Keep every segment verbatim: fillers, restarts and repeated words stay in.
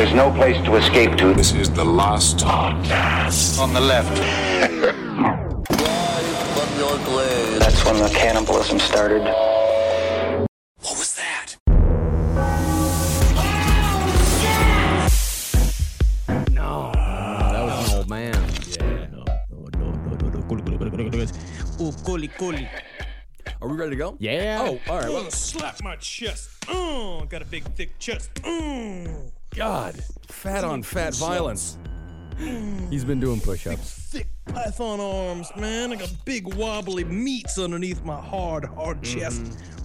There's no place to escape to. This is the last podcast. On the left. That's when the cannibalism started. What was that? No, that was an old man. Yeah. No, no, no, no, no, no. Coolie, coolie, coolie, coolie. Ooh, coolie, coolie. Are we ready to go? Yeah. Oh, all right. Oh, Well, slap my chest. Oh, got a big, thick chest. Oh, God, fat on fat violence. He's been doing push-ups. thick python arms, man. I got big wobbly meats underneath my hard, hard chest.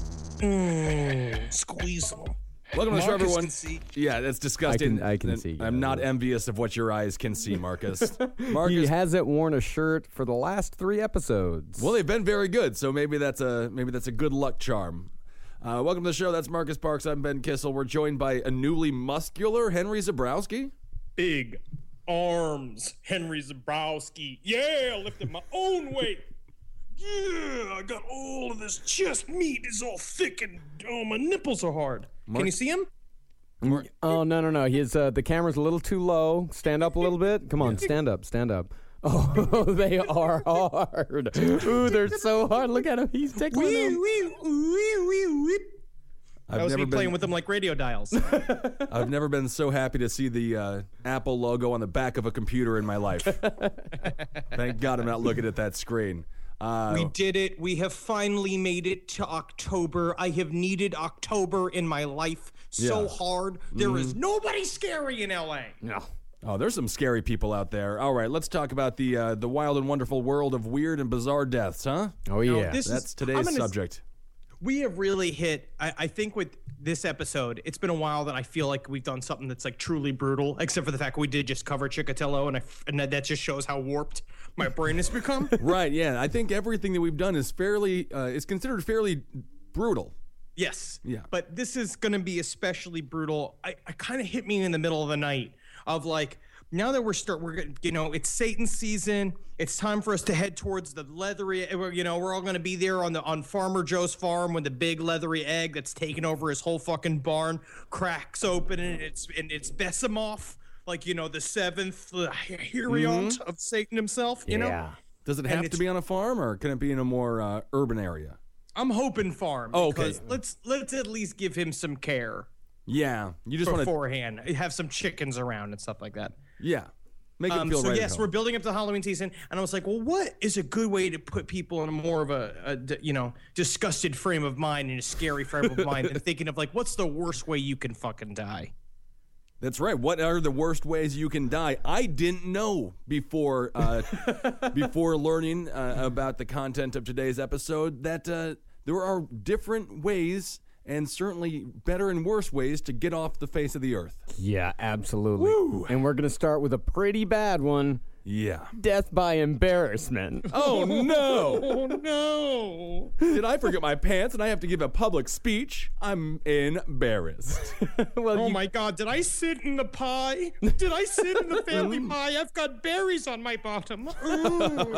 Mm, squeeze them. Welcome to the show, Marcus everyone. can see. Yeah, that's disgusting. I can- I can And see, I'm yeah. not envious of what your eyes can see, Marcus. Marcus. He hasn't worn a shirt for the last three episodes. Well, they've been very good, so maybe that's a maybe that's a good luck charm. Uh, welcome to the show. That's Marcus Parks. I'm Ben Kissel. We're joined by a newly muscular Henry Zabrowski. Big arms, Henry Zabrowski. Yeah, I lifted my own weight. Yeah, I got all of this chest meat is all thick and oh, my nipples are hard. Can you see him? Oh, no, no, no. He's, uh, the camera's a little too low. Stand up a little bit. Come on, stand up, stand up. Oh, they are hard. Ooh, they're so hard. Look at him. He's tickling Wee, them. wee, wee, wee, wee. I've That was never me playing been with them like radio dials. I've never been so happy to see the uh, Apple logo on the back of a computer in my life. Thank God I'm not looking at that screen. Uh, We did it. We have finally made it to October. I have needed October in my life so Yeah. hard. There is nobody scary in L A. No. Oh, there's some scary people out there. All right, let's talk about the uh, the wild and wonderful world of weird and bizarre deaths, huh? Oh, yeah. this That's is, today's I'm gonna- subject. We have really hit, I, I think with this episode, it's been a while that I feel like we've done something that's like truly brutal, except for the fact we did just cover Chikatilo, and, I, and that, that just shows how warped my brain has become. Right, yeah. I think everything that we've done is fairly, uh, is considered fairly brutal. Yes. Yeah. But this is going to be especially brutal. I, I kind of hit me in the middle of the night of like, now that we're start, we're gonna, you know, it's Satan season. It's time for us to head towards the leathery. we're- You know, we're all going to be there on the on Farmer Joe's farm when the big leathery egg that's taken over his whole fucking barn cracks open and it's and it's Besimov, like you know, the seventh uh, Heriont of Satan himself. You know, Yeah. Does it And have to it's- be on a farm, or can it be in a more uh, urban area? I'm hoping farm. Oh, okay. because Let's let's at least give him some care Yeah, you just want to, beforehand. Have some chickens around and stuff like that. yeah, make it Um, feel so right. yes, at we're home. building up the Halloween season, and I was like, well, what is a good way to put people in a more of a, a d- you know, disgusted frame of mind and a scary frame of mind, and thinking of like, what's the worst way you can fucking die? That's right. What are the worst ways you can die? I didn't know before uh, before learning uh, about the content of today's episode that uh, there are different ways, and certainly better and worse ways, to get off the face of the earth. Yeah, absolutely. And we're going to start with a pretty bad one. Yeah. Death by embarrassment. Oh no! Oh no! Did I forget my pants and I have to give a public speech? I'm embarrassed. Well, Oh you- my God! Did I sit in the pie? Did I sit in the family pie? I've got berries on my bottom. Ooh.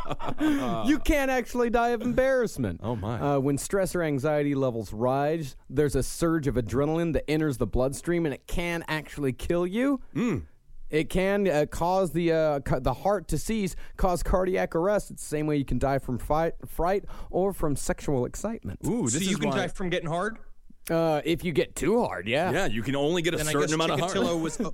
You can't actually die of embarrassment. Oh, my. Uh, when stress or anxiety levels rise, there's a surge of adrenaline that enters the bloodstream, and it can actually kill you. Mm. It can uh, cause the uh, ca- the heart to cease, cause cardiac arrest. It's the same way you can die from fight, fright or from sexual excitement. Ooh, So this you is can why. die from getting hard. Uh, if you get too hard, yeah. Yeah, you can only get a Then I certain guess amount of Chikatilo heart. was.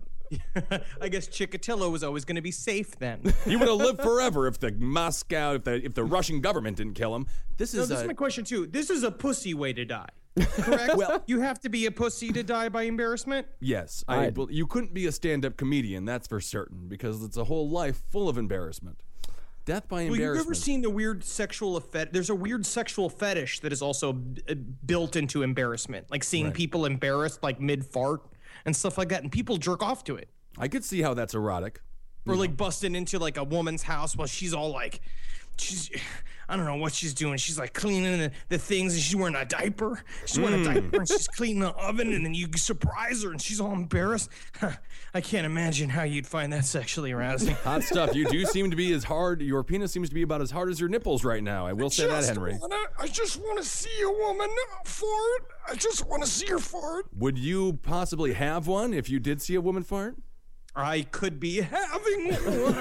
I guess Chikatilo was always going to be safe then. He would have lived forever if the Moscow, if the if the Russian government didn't kill him. This No, is this a, is my question too. This is a pussy way to die, correct? Well, you have to be a pussy to die by embarrassment. yes. I, I- bel- you couldn't be a stand-up comedian, that's for certain, because it's a whole life full of embarrassment. Death by Well, you've embarrassment. ever seen the weird sexual effect? There's a weird sexual fetish that is also uh, built into embarrassment, like seeing people embarrassed, like mid fart and stuff like that, and people jerk off to it. I could see how that's erotic. Or like busting into like a woman's house while she's all like she's, I don't know what she's doing. She's like cleaning the, the things, and she's wearing a diaper. She's wearing mm. a diaper, and she's cleaning the oven, and then you surprise her, and she's all embarrassed. I can't imagine how you'd find that sexually arousing. Hot stuff. You do seem to be as hard. Your penis seems to be about as hard as your nipples right now. I will I say that, Henry. Wanna, I just want to see a woman fart. I just want to see her fart. Would you possibly have one if you did see a woman fart? I could be having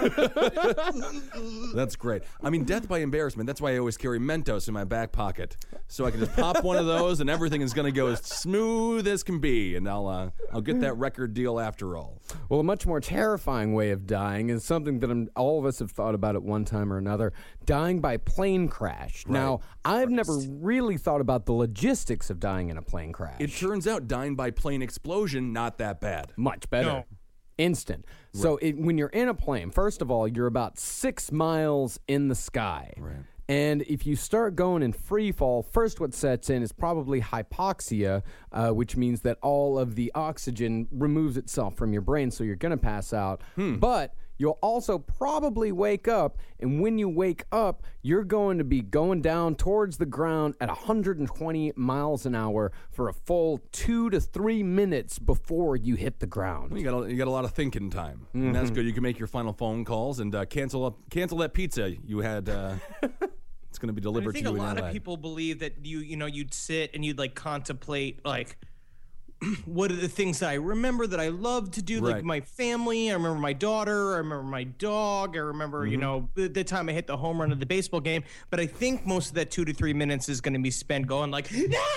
one. That's great. I mean, death by embarrassment. That's why I always carry Mentos in my back pocket, so I can just pop one of those, and everything is going to go as smooth as can be, and I'll uh, I'll get that record deal after all. Well, a much more terrifying way of dying is something that I'm, all of us have thought about at one time or another: dying by plane crash. Right. Now, I've never really thought about the logistics of dying in a plane crash. It turns out dying by plane explosion not that bad. Much better. No. Instant. Right. So it, when you're in a plane, first of all, you're about six miles in the sky. Right. And if you start going in free fall, first what sets in is probably hypoxia, uh, which means that all of the oxygen removes itself from your brain, so you're going to pass out. Hmm. But you'll also probably wake up, and when you wake up, you're going to be going down towards the ground at one hundred twenty miles an hour for a full two to three minutes before you hit the ground. Well, you got a, you got a lot of thinking time. Mm-hmm. And that's good. You can make your final phone calls and uh, cancel up, cancel that pizza you had. Uh, it's going to be delivered to you. I think in a lot L A. of people believe that you you know you'd sit and you'd like contemplate like. What are the things that I remember that I love to do, right. like my family? I remember my daughter. I remember my dog. I remember, mm-hmm. you know, the, the time I hit the home run of the baseball game. But I think most of that two to three minutes is going to be spent going like,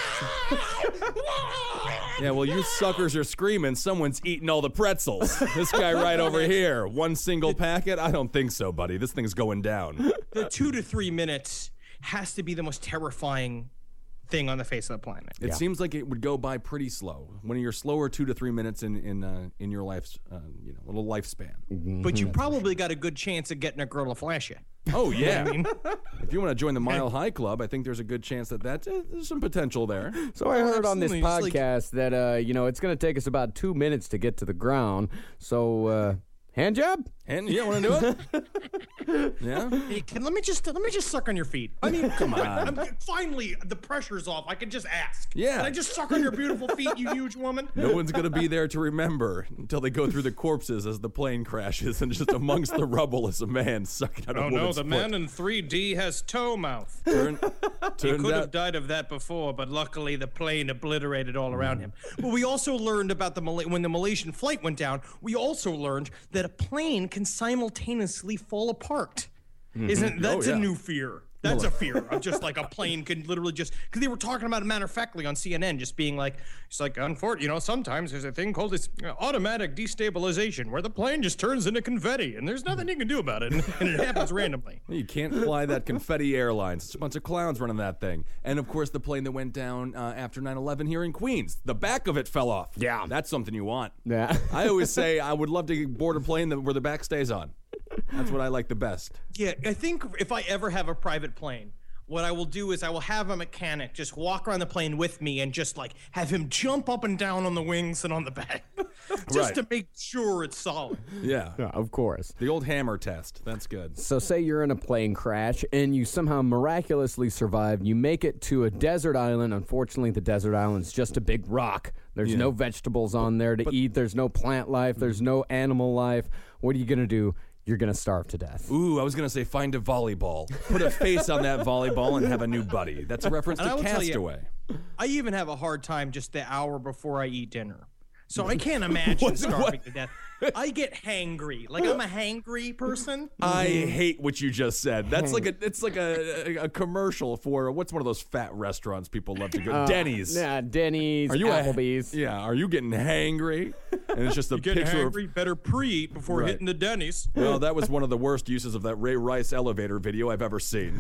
yeah, well, you suckers are screaming. Someone's eating all the pretzels. This guy right over here. One single packet? I don't think so, buddy. This thing's going down. The two to three minutes has to be the most terrifying thing on the face of the planet. It yeah. seems like it would go by pretty slow. When you're slower, two to three minutes in in uh, in your life's uh, you know little lifespan. Mm-hmm. But you probably got a good chance of getting a girl to flash you. Oh yeah. I mean, if you want to join the Mile High Club, I think there's a good chance that that uh, there's some potential there. So I heard on this absolutely. It's podcast like- that uh, you know it's going to take us about two minutes to get to the ground. So uh, hand job. And you want to do it? Yeah. Hey, can, let me just let me just suck on your feet. I mean, come on. I'm, finally, the pressure's off. I can just ask. Yeah. Can I just suck on your beautiful feet, you huge woman? No one's going to be there to remember until they go through the corpses as the plane crashes, and just amongst the rubble is a man sucking on a Oh woman's no, the foot. man in three D has toe mouth. Turn, He turns could have out, died of that before, but luckily the plane obliterated all around him. But we also learned about the Mal- when the Malaysian flight went down. We also learned that a plane can simultaneously fall apart. Isn't that's Oh, yeah. a new fear? That's a fear of just like a plane can literally just because they were talking about it matter of factly on C N N, just being like, it's like unfortunately, you know, sometimes there's a thing called this uh, automatic destabilization where the plane just turns into confetti and there's nothing you can do about it, and, and it happens randomly. you can't fly that confetti airlines. It's a bunch of clowns running that thing. And of course, the plane that went down uh, after nine eleven here in Queens, the back of it fell off. Yeah. That's something you want. Yeah. I always say I would love to board a plane that, where the back stays on. That's what I like the best. Yeah, I think if I ever have a private plane, what I will do is I will have a mechanic just walk around the plane with me and just like have him jump up and down on the wings and on the back just Right. to make sure it's solid. Yeah. Yeah, of course. The old hammer test. That's good. So say you're in a plane crash and you somehow miraculously survive. You make it to a desert island. Unfortunately, the desert island's just a big rock. There's Yeah. no vegetables on there to eat. There's no plant life. There's no animal life. What are you going to do? You're going to starve to death. Ooh, I was going to say find a volleyball. Put a face on that volleyball and have a new buddy. That's a reference And I to will tell you- Castaway. I even have a hard time just the hour before I eat dinner. So I can't imagine starving to death. I get hangry. Like I'm a hangry person. I hate what you just said. That's like a it's like a, a, a commercial for what's one of those fat restaurants people love to go. Uh, Denny's. Yeah, Denny's, Are you Applebee's. A, yeah, are you getting hangry? And it's just a Get picture hangry, better pre-eat before Right. hitting the Denny's. of Well, that was one of the worst uses of that Ray Rice elevator video I've ever seen.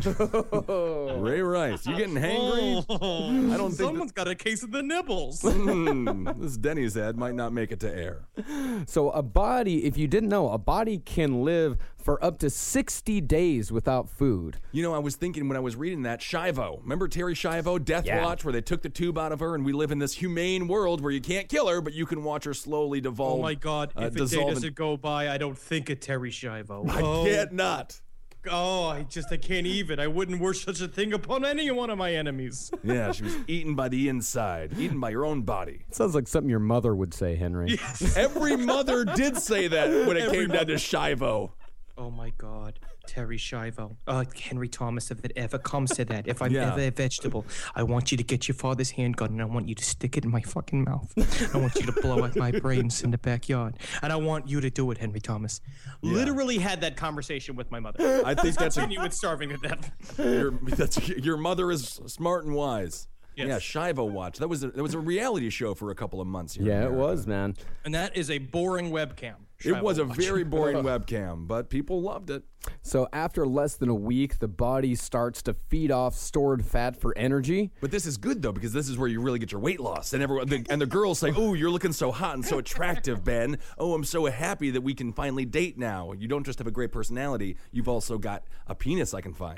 Ray Rice, you getting hangry? Oh, I don't think someone's got a case of the nibbles. Hmm, this Denny's ad might not make it to air. So a body, if you didn't know, a body can live for up to sixty days without food. You know, I was thinking when I was reading that, Shivo. Remember Terry Shivo, Death Yeah. Watch, where they took the tube out of her and we live in this humane world where you can't kill her, but you can watch her slowly devolve. Oh my God! uh, If a day dissolve doesn't in- go by, I don't think of Terry Schiavo. I oh. can't not. oh, I just I can't even. I wouldn't wish such a thing upon any one of my enemies. Yeah, she was eaten by the inside, eaten by your own body. Sounds like something your mother would say, Henry. Every mother did say that when it came down to Shivo. Oh my God, Terry Schiavo. Uh, Henry Thomas, if it ever comes to that, if I'm Yeah. ever a vegetable, I want you to get your father's handgun and I want you to stick it in my fucking mouth. I want you to blow out my brains in the backyard. And I want you to do it, Henry Thomas. Literally had that conversation with my mother. I think that's a, Continue with starving to death. your, that's your mother is smart and wise. Yes. Yeah, Shivo Watch. That was a, that was a reality show for a couple of months here. in Yeah, it America. was, man. And that is a boring webcam. It was a Watch. very boring webcam, but people loved it. So after less than a week, the body starts to feed off stored fat for energy. But this is good though, because this is where you really get your weight loss, and everyone the, and the girls say, "Oh, you're looking so hot and so attractive, Ben. Oh, I'm so happy that we can finally date now. You don't just have a great personality; you've also got a penis I can find."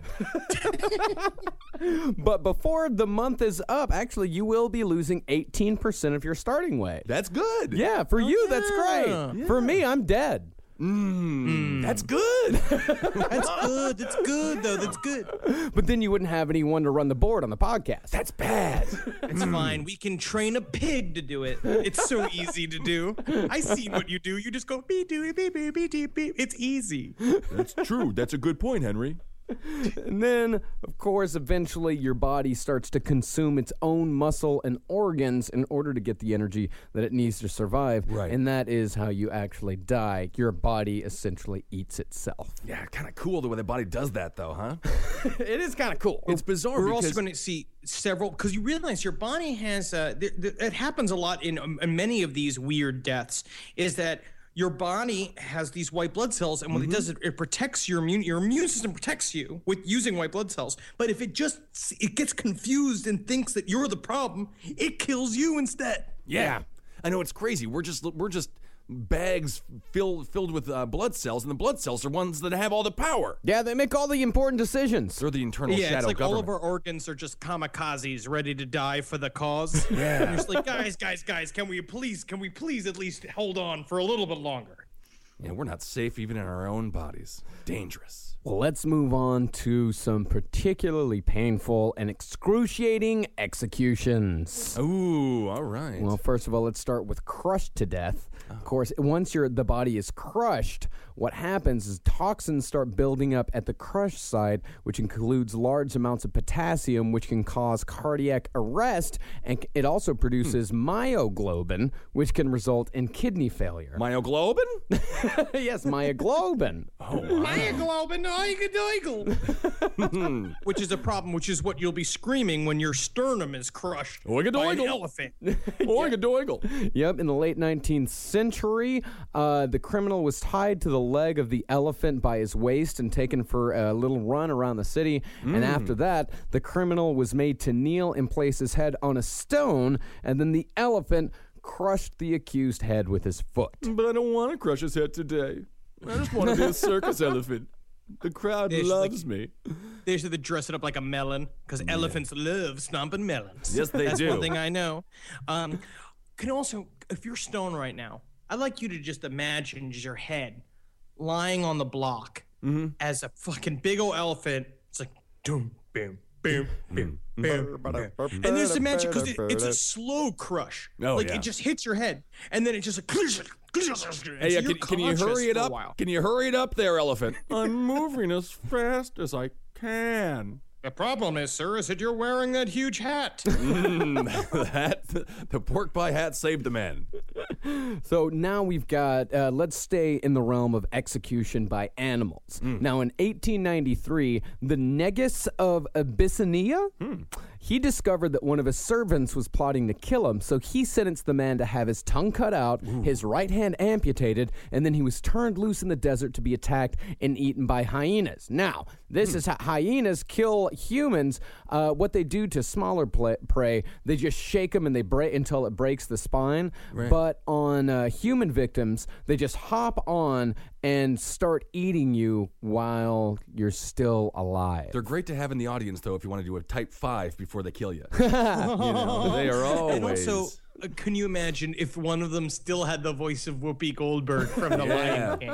But before the month is up, actually, you will be losing eighteen percent of your starting weight. That's good. Yeah, for you, that's yeah. great. For me, I'm dead. Mm, that's good. That's good. That's good, though. That's good. But then you wouldn't have anyone to run the board on the podcast. That's bad. It's fine. We can train a pig to do it. It's so easy to do. I seen what you do. You just go beep beep beep beep beep beep beep. It's easy. That's true. That's a good point, Henry. And then, of course, eventually your body starts to consume its own muscle and organs in order to get the energy that it needs to survive. Right. And that is how you actually die. Your body essentially eats itself. Yeah, kind of cool the way the body does that, though, huh? It is kind of cool. It's bizarre. We're because also going to see several because you realize your body has. Uh, th- th- it happens a lot in, um, in many of these weird deaths. Is that your body has these white blood cells, and what it does, it, it protects your immune. Your immune system protects you with using white blood cells. But if it just it gets confused and thinks that you're the problem, it kills you instead. Yeah. I know, it's crazy. We're just we're just bags filled filled with uh, blood cells, and the blood cells are ones that have all the power. Yeah, they make all the important decisions. They're the internal Yeah, shadow it's like government. all of our organs are just kamikazes ready to die for the cause. Yeah. And you're just like, guys, guys, guys, can we please, can we please at least hold on for a little bit longer? Yeah, we're not safe even in our own bodies. Dangerous. Well, let's move on to some particularly painful and excruciating executions. Ooh, all right. Well, first of all, let's start with crushed to death. Of course, once your the body is crushed, what happens is toxins start building up at the crushed site, which includes large amounts of potassium, which can cause cardiac arrest, and it also produces myoglobin, which can result in kidney failure. Myoglobin? Yes, myoglobin. Myoglobin, oigadoggle. Which is a problem, which is what you'll be screaming when your sternum is crushed by an Oigadoigle. elephant. Oigadoigle. Yep, in the late nineteenth century, uh, the criminal was tied to the leg of the elephant by his waist and taken for a little run around the city. Mm. And after that, the criminal was made to kneel and place his head on a stone, and then the elephant crushed the accused head with his foot. But I don't want to crush his head today. I just want to be a circus elephant. The crowd There's loves like- me. They should dress it up like a melon because elephants love stomping melons. Yes, they That's do. one thing I know. Um, can also, if you're stoned right now, I'd like you to just imagine just your head lying on the block Mm-hmm. as a fucking big old elephant. It's like, doom, boom, boom, boom, boom, boom. And just imagine, because it, it's a slow crush. Oh, like yeah. it just hits your head, and then it just like. Hey, yeah, can, can you hurry it up? Can you hurry it up there, elephant? I'm moving as fast as I can. The problem is, sir, is that you're wearing that huge hat. that the pork pie hat saved the man. So now we've got, uh, let's stay in the realm of execution by animals. Now in eighteen ninety-three, the Negus of Abyssinia, he discovered that one of his servants was plotting to kill him, so he sentenced the man to have his tongue cut out, his right hand amputated, and then he was turned loose in the desert to be attacked and eaten by hyenas. Now, this is how hyenas kill humans. Uh, what they do to smaller pla prey, they just shake them and they break until it breaks the spine. But on uh, human victims, they just hop on and start eating you while you're still alive. They're great to have in the audience, though, if you want to do a type five before they kill you. you know, they are always. And also, uh, can you imagine if one of them still had the voice of Whoopi Goldberg from The Lion King?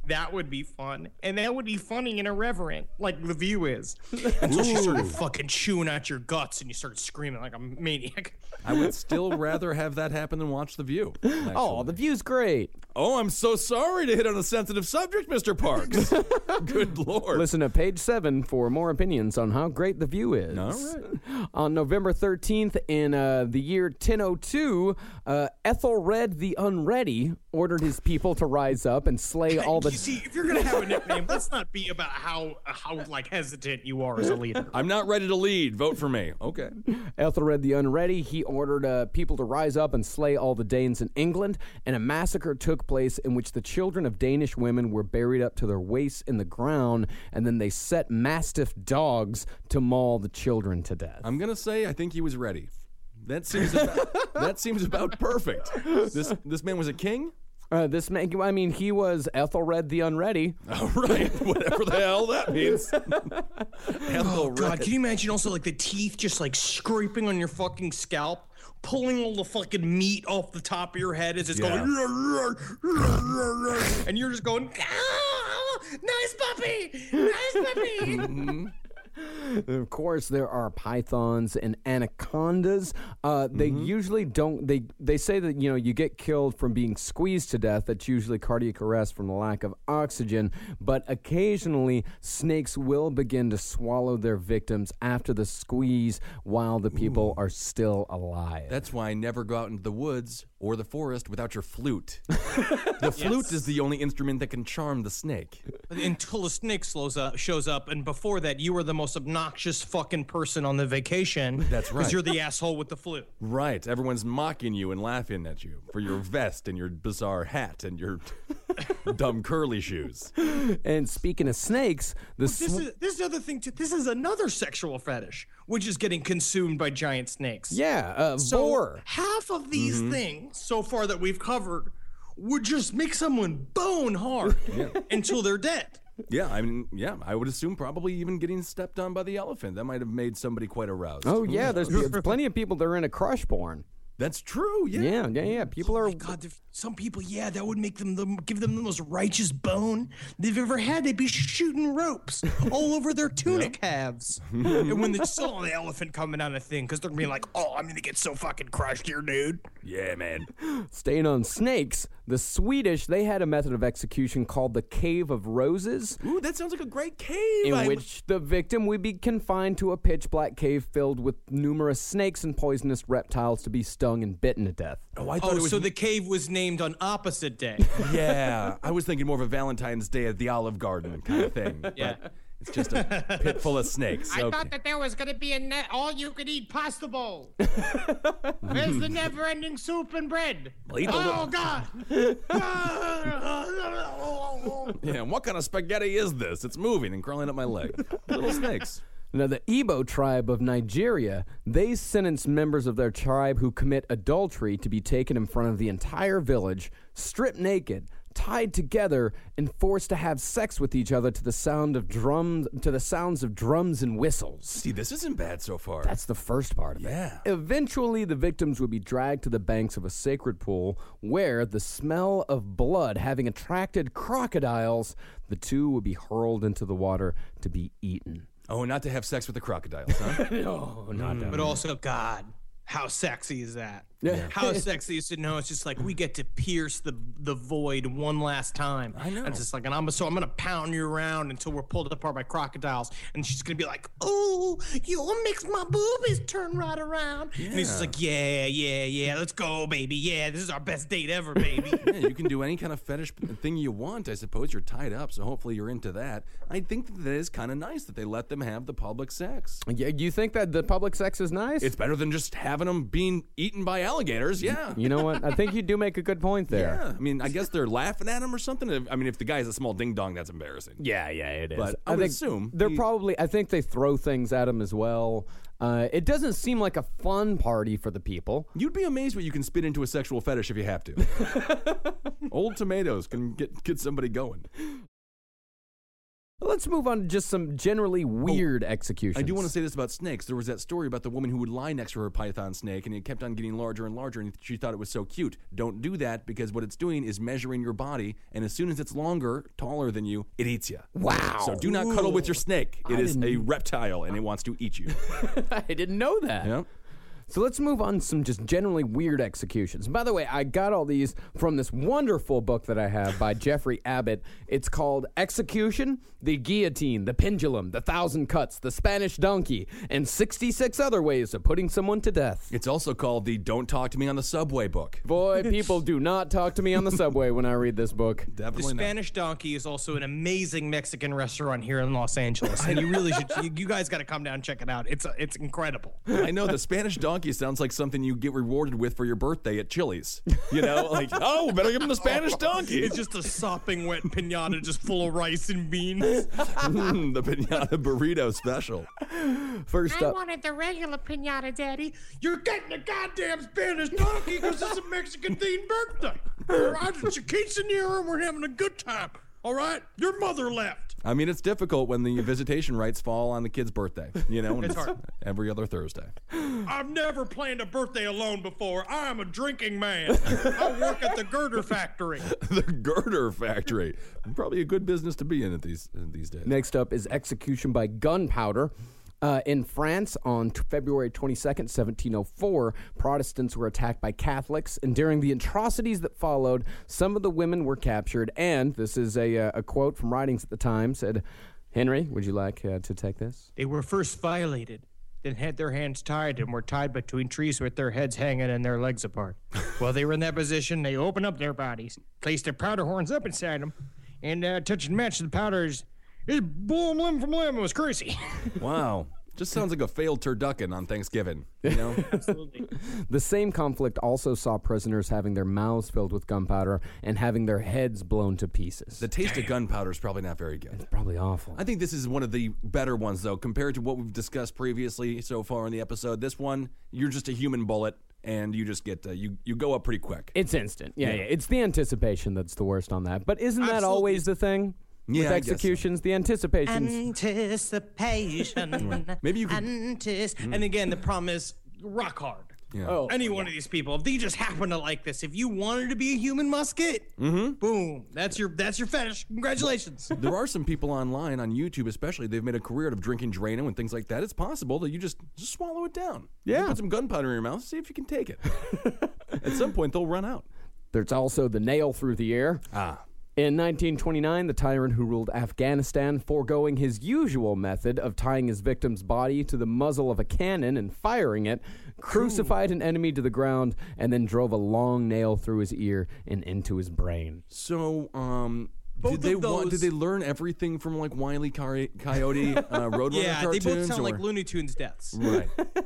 That would be fun. And that would be funny and irreverent, like The View is. Until she started fucking chewing out your guts and you started screaming like a maniac. I would still rather have that happen than watch The View. Actually. Oh, The View's great. Oh, I'm so sorry to hit on a sensitive subject, Mister Parks. Good Lord. Listen to page seven for more opinions on how great The View is. All right. On November thirteenth in uh, the year ten oh two, uh, Ethelred the Unready ordered his people to rise up and slay all the... You see, if you're going to have a nickname, let's not be about how, how like, hesitant you are as a leader. I'm not ready to lead. Vote for me. Okay. Ethelred the Unready, he ordered uh, people to rise up and slay all the Danes in England, and a massacre took place in which the children of Danish women were buried up to their waists in the ground, and then they set mastiff dogs to maul the children to death. I'm going to say I think he was ready. That seems about, that seems about perfect. This this man was a king? Uh, this man, I mean, he was Ethelred the Unready. All right, whatever the hell that means. Oh, God, can you imagine also, like, the teeth just, like, scraping on your fucking scalp? Pulling all the fucking meat off the top of your head as it's Yeah. going, and you're just going, ah, nice puppy, nice puppy. Of course, there are pythons and anacondas. Uh, they Mm-hmm. usually don't. They they say that you know you get killed from being squeezed to death. That's usually cardiac arrest from the lack of oxygen. But occasionally, snakes will begin to swallow their victims after the squeeze, while the people are still alive. That's why I never go out into the woods or the forest without your flute. The flute is the only instrument that can charm the snake. Until the snake slows up, shows up, and before that, you were the most obnoxious fucking person on the vacation. That's right. Because you're the asshole with the flute. Right, everyone's mocking you and laughing at you for your vest and your bizarre hat and your dumb curly shoes. And speaking of snakes, the This sw- is this is the other thing too. This is another sexual fetish, which is getting consumed by giant snakes. yeah, uh, So vor. half of these Mm-hmm. things so far that we've covered would just make someone bone hard until they're dead. Yeah, I mean, yeah, I would assume probably even getting stepped on by the elephant. That might have made somebody quite aroused. Oh yeah, there's, there's plenty of people that are into crush porn. That's true, yeah. Yeah, yeah, yeah. People are. God, if some people, yeah, that would make them the, give them the most righteous bone they've ever had. They'd be shooting ropes all over their tunic halves. And when they saw the elephant coming down the thing, because they're gonna be like, "Oh, I'm gonna get so fucking crushed here, dude." Yeah, man. Staying on snakes, the Swedish, they had a method of execution called the Cave of Roses, Ooh, that sounds like a great cave. in I- which the victim would be confined to a pitch black cave filled with numerous snakes and poisonous reptiles to be stung and bitten to death. Oh, I thought Oh, it was. so the cave was named on opposite day. Yeah, I was thinking more of a Valentine's Day at the Olive Garden kind of thing. Yeah. But it's just a pit full of snakes. I Okay. thought that there was going to be a ne- all-you-could-eat pasta bowl. Where's the never-ending soup and bread? Eat a little- Oh, God. Yeah, and what kind of spaghetti is this? It's moving and crawling up my leg. Little snakes. Now, the Igbo tribe of Nigeria, they sentence members of their tribe who commit adultery to be taken in front of the entire village, stripped naked, tied together, and forced to have sex with each other to the sound of drums, to the sounds of drums and whistles. See, this isn't bad so far. That's the first part of Yeah. it. Eventually, the victims would be dragged to the banks of a sacred pool where the smell of blood having attracted crocodiles, the two would be hurled into the water to be eaten. Oh, not to have sex with the crocodiles, huh? No, not that. But also, God, how sexy is that? Yeah. How sexy is to know it's just like we get to pierce the the void one last time. I know. And it's just like, and I'm so I'm gonna pound you around until we're pulled apart by crocodiles, and she's gonna be like, "Oh, you'll make my boobies turn right around." And he's just like, "Yeah, yeah, yeah, let's go, baby. Yeah, this is our best date ever, baby." Yeah, you can do any kind of fetish thing you want. I suppose you're tied up, so hopefully you're into that. I think that it is kind of nice that they let them have the public sex. Yeah, you think that the public sex is nice? It's better than just having them being eaten by alligators. Yeah. You know what? I think you do make a good point there. Yeah. I mean, I guess they're laughing at him or something. I mean, if the guy's a small ding dong, that's embarrassing. Yeah, yeah, it is. But I would think assume they're he- probably. I think they throw things at him as well. Uh, it doesn't seem like a fun party for the people. You'd be amazed what you can spit into a sexual fetish if you have to. Old tomatoes can get get somebody going. Let's move on to just some generally weird executions. I do want to say this about snakes. There was that story about the woman who would lie next to her python snake, and it kept on getting larger and larger, and she thought it was so cute. Don't do that, because what it's doing is measuring your body, and as soon as it's longer, taller than you, it eats you. Wow. So do not cuddle with your snake. It I is a didn't- reptile, and it wants to eat you. I didn't know that. Yeah. So let's move on to some just generally weird executions. By the way, I got all these from this wonderful book that I have by Jeffrey Abbott. It's called Execution, the Guillotine, the Pendulum, the Thousand Cuts, the Spanish Donkey, and sixty-six Other Ways of Putting Someone to Death. It's also called the Don't Talk to Me on the Subway book. Boy, people do not talk to me on the subway when I read this book. The Definitely not. Spanish Donkey is also an amazing Mexican restaurant here in Los Angeles, and you really should. You, you guys got to come down and check it out. It's it's incredible. I know, the Spanish Donkey sounds like something you get rewarded with for your birthday at Chili's. You know, like, oh, better give him the Spanish Donkey. It's just a sopping wet pinata, just full of rice and beans. Mm, the pinata burrito special. First I up, wanted the regular pinata, Daddy. You're getting a goddamn Spanish Donkey because it's a Mexican themed birthday. All right, it's a quinceanera and we're having a good time. All right, your mother left. I mean, it's difficult when the visitation rights fall on the kid's birthday. You know, and It's hard. every other Thursday. I've never planned a birthday alone before. I am a drinking man. I work at the girder factory. The Girder Factory. Probably a good business to be in at these in these days. next up is execution by gunpowder. Uh, in France, on t- February twenty-second, seventeen oh four, Protestants were attacked by Catholics, and during the atrocities that followed, some of the women were captured, and this is a, uh, a quote from writings at the time, said, Henry, would you like uh, to take this? They were first violated, then had their hands tied and were tied between trees with their heads hanging and their legs apart. While they were in that position, they opened up their bodies, placed their powder horns up inside them, and uh, touch and match the powders. It blew them limb from limb. It was crazy. Wow. Just sounds like a failed turducken on Thanksgiving. You know? Absolutely. The same conflict also saw prisoners having their mouths filled with gunpowder and having their heads blown to pieces. The taste of gunpowder is probably not very good. Probably awful. I think this is one of the better ones, though, compared to what we've discussed previously so far in the episode. This one, you're just a human bullet, and you just get uh, you you go up pretty quick. It's instant. Yeah, Yeah. yeah. It's the anticipation that's the worst on that. But isn't that Absolutely. always the thing? Yeah, With I guess so. executions, the anticipations. Anticipation. Maybe you could- Antis- And again, the problem is rock hard. Yeah. Oh. Any one of these people, if they just happen to like this, if you wanted to be a human musket, boom, that's your that's your fetish. Congratulations. There are some people online, on YouTube especially, they've made a career out of drinking Drano and things like that. It's possible that you just, just swallow it down. Yeah. You put some gunpowder in your mouth, see if you can take it. At some point, they'll run out. There's also the nail through the air. Ah. In nineteen twenty-nine, the tyrant who ruled Afghanistan, foregoing his usual method of tying his victim's body to the muzzle of a cannon and firing it, crucified an enemy to the ground and then drove a long nail through his ear and into his brain. So, um... Both did they of want, did those- they learn everything from like Wile E. Coy- Coyote uh, Roadrunner Yeah, cartoons? they both sound or- like Looney Tunes deaths. Right.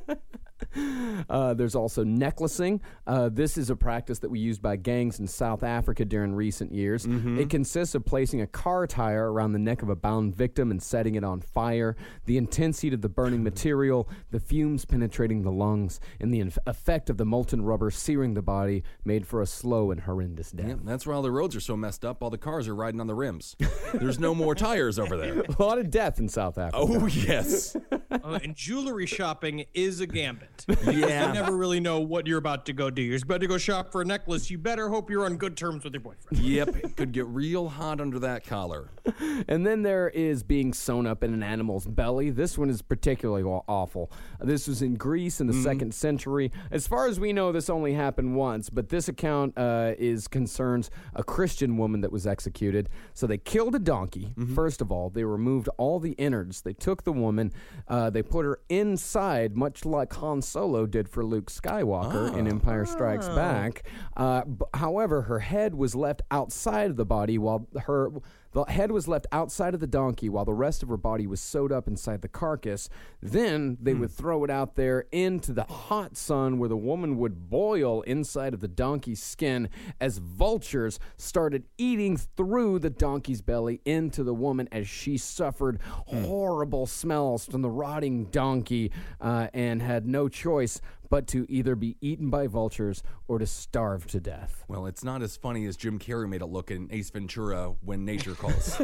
Uh, there's also necklacing. Uh, this is a practice that we used by gangs in South Africa during recent years. It consists of placing a car tire around the neck of a bound victim and setting it on fire. The intense heat of the burning material, the fumes penetrating the lungs, and the inf- effect of the molten rubber searing the body made for a slow and horrendous death. Yeah, that's why all the roads are so messed up. All the cars are riding on the rims. There's no more tires over there. A lot of death in South Africa. Oh, yes. Uh, and jewelry shopping is a gambit. Yeah. You never really know what you're about to go do. You're about to go shop for a necklace. You better hope you're on good terms with your boyfriend. Yep, it could get real hot under that collar. And then there is being sewn up in an animal's belly. This one is particularly aw- awful. This was in Greece in the second century. As far as we know, this only happened once, but this account uh, is concerns a Christian woman that was executed. So they killed a donkey. First of all, they removed all the innards. They took the woman. Uh, they put her inside, much like Han Solo did for Luke Skywalker in Empire Strikes Back. Uh, b- however, her head was left outside of the body while her... The head was left outside of the donkey while the rest of her body was sewed up inside the carcass. Then they would throw it out there into the hot sun where the woman would boil inside of the donkey's skin as vultures started eating through the donkey's belly into the woman as she suffered horrible smells from the rotting rotting donkey uh, and had no choice but to either be eaten by vultures or to starve to death. Well, it's not as funny as Jim Carrey made it look in Ace Ventura: When Nature Calls.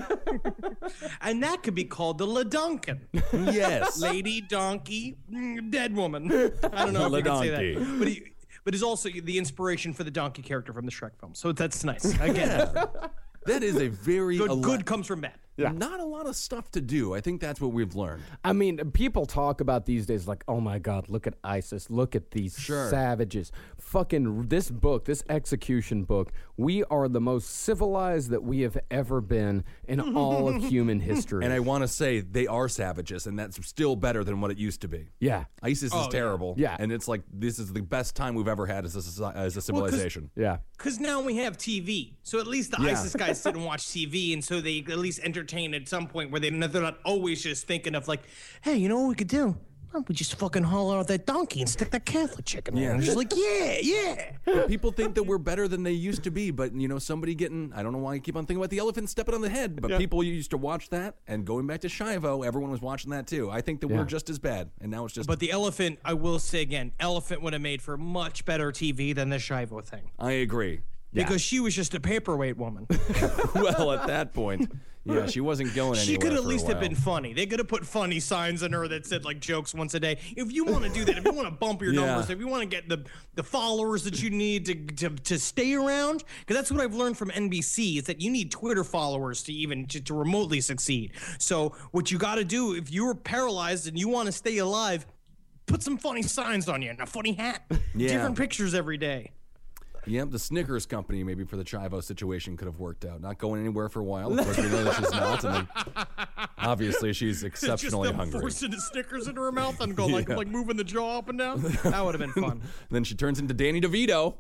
And that could be called the La Duncan. Yes. Lady donkey, mm, dead woman. I don't know if La you can say donkey. that. But he, but he's also the inspiration for the donkey character from the Shrek film. So that's nice. Again, That is a very good, ele- good comes from bad. Not a lot of stuff to do. I think that's what we've learned. I mean, people talk about these days like, oh my God, look at ISIS. Look at these Sure. savages. Fucking this book, this execution book, we are the most civilized that we have ever been in all of human history. And I want to say they are savages, and that's still better than what it used to be. yeah. ISIS is terrible. Yeah. And it's like, this is the best time we've ever had as a, soci- as a civilization. Yeah. Because now we have T V. So at least the Yeah. ISIS guys sit and watch T V. And so they at least entertain at some point where they, they're not always just thinking of like, hey, you know what we could do? Why don't we just fucking haul out that donkey and stick that Catholic chicken in? Yeah. And just like, yeah, yeah. But people think that we're better than they used to be, but you know, somebody getting, I don't know why I keep on thinking about the elephant stepping on the head, but people used to watch that, and going back to Shivo, everyone was watching that too. I think that Yeah. we're just as bad, and now it's just, But the elephant, I will say again, elephant would have made for much better T V than the Shivo thing. I agree. Because she was just a paperweight woman. Well, at that point, yeah, she wasn't going anywhere. She could at for a least have while. been funny. They could have put funny signs on her that said like jokes once a day. If you want to do that, if you want to bump your Yeah. numbers, if you want to get the the followers that you need to to, to stay around, because that's what I've learned from N B C is that you need Twitter followers to even to, to remotely succeed. So what you got to do if you're paralyzed and you want to stay alive, put some funny signs on you and a funny hat, Yeah. different pictures every day. Yep, the Snickers company maybe for the Chivo situation could have worked out. Not going anywhere for a while. Of course, we know that she's not. And then obviously, she's exceptionally Just them hungry. forcing the Snickers into her mouth and go like Yeah. like moving the jaw up and down. That would have been fun. Then she turns into Danny DeVito.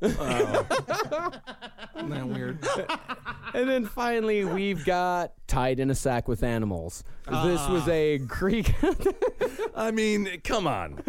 Oh. Isn't that weird? And then finally, we've got Tied in a Sack with Animals. This was a Greek. I mean, come on.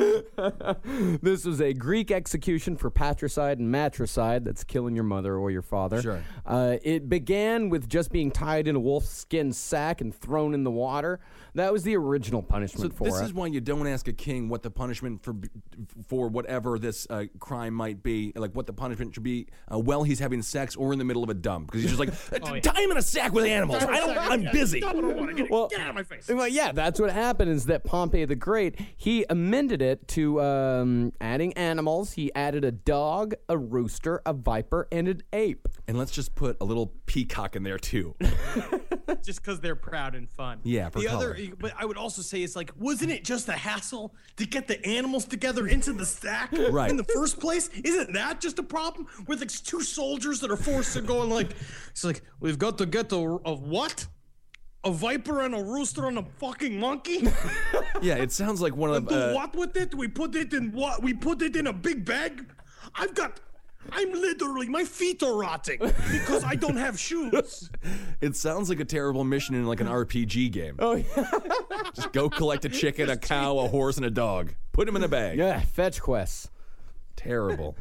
This was a Greek execution for patricide and matricide. That's killing your mother or your father. Sure. Uh, it began with just being tied in a wolf skin sack and thrown in the water. That was the original punishment So for this it. is why you don't ask a king what the punishment for for whatever this uh, crime might be, like what the punishment should be uh, while he's having sex or in the middle of a dump, because he's just like, Oh, yeah. tie him in a sack with animals. I don't. I'm busy. I don't want to get, Well- get out of my face. Well, yeah, that's what happened is that Pompey the Great, he amended it to um, adding animals. He added a dog, a rooster, a viper, and an ape. And let's just put a little peacock in there too. Just because they're proud and fun. Yeah, for the color. other, but I would also say it's like, wasn't it just a hassle to get the animals together into the stack Right. in the first place? Isn't that just a problem with like two soldiers that are forced to go and like, it's like we've got to get the a what? A viper and a rooster and a fucking monkey? Yeah, it sounds like one of Do uh, what with it? We put it in what? We put it in a big bag? I've got. I'm literally, my feet are rotting because I don't have shoes. It sounds like a terrible mission in like an R P G game. Oh yeah. Just go collect a chicken, a cow, a horse, and a dog. Put them in a bag. Yeah, fetch quests. Terrible.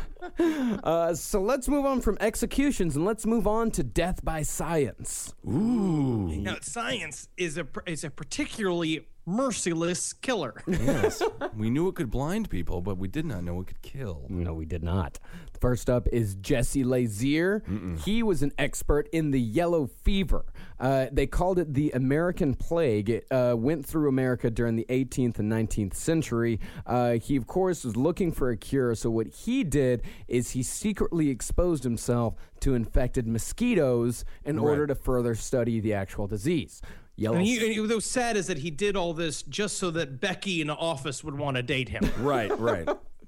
Uh, so let's move on from executions and let's move on to death by science. Ooh. Now, science is a is a particularly merciless killer. Yes. We knew it could blind people, but we did not know it could kill. No, we did not. First up is Jesse Lazier. He was an expert in the yellow fever. Uh, they called it the American Plague. It uh, went through America during the eighteenth and nineteenth century. Uh, he, of course, was looking for a cure. So what he did is he secretly exposed himself to infected mosquitoes in order to further study the actual disease. Yellow. And, he, and he, what was sad is that he did all this just so that Becky in the office would want to date him. Right, right.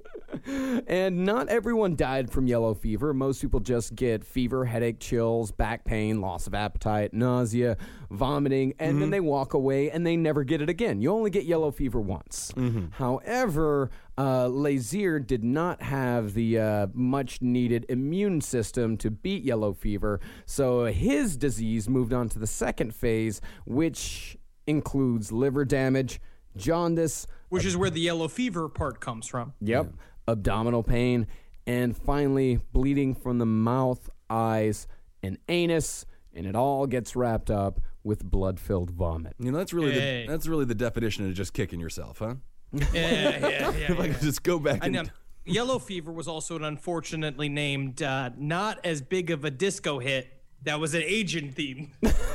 And not everyone died from yellow fever. Most people just get fever, headache, chills, back pain, loss of appetite, nausea, vomiting, and Mm-hmm. then they walk away and they never get it again. You only get yellow fever once. Mm-hmm. However, uh, Lazier did not have the uh, much needed immune system to beat yellow fever, so his disease moved on to the second phase, which includes liver damage, jaundice, Which is where the yellow fever part comes from. Yep. Abdominal pain. And finally, bleeding from the mouth, eyes, and anus. And it all gets wrapped up with blood-filled vomit. You know, that's really Hey. the, that's really the definition of just kicking yourself, huh? Yeah, yeah, yeah. If I yeah. could just go back I and know. Yellow Fever was also an unfortunately named uh, not as big of a disco hit. That was an Asian theme.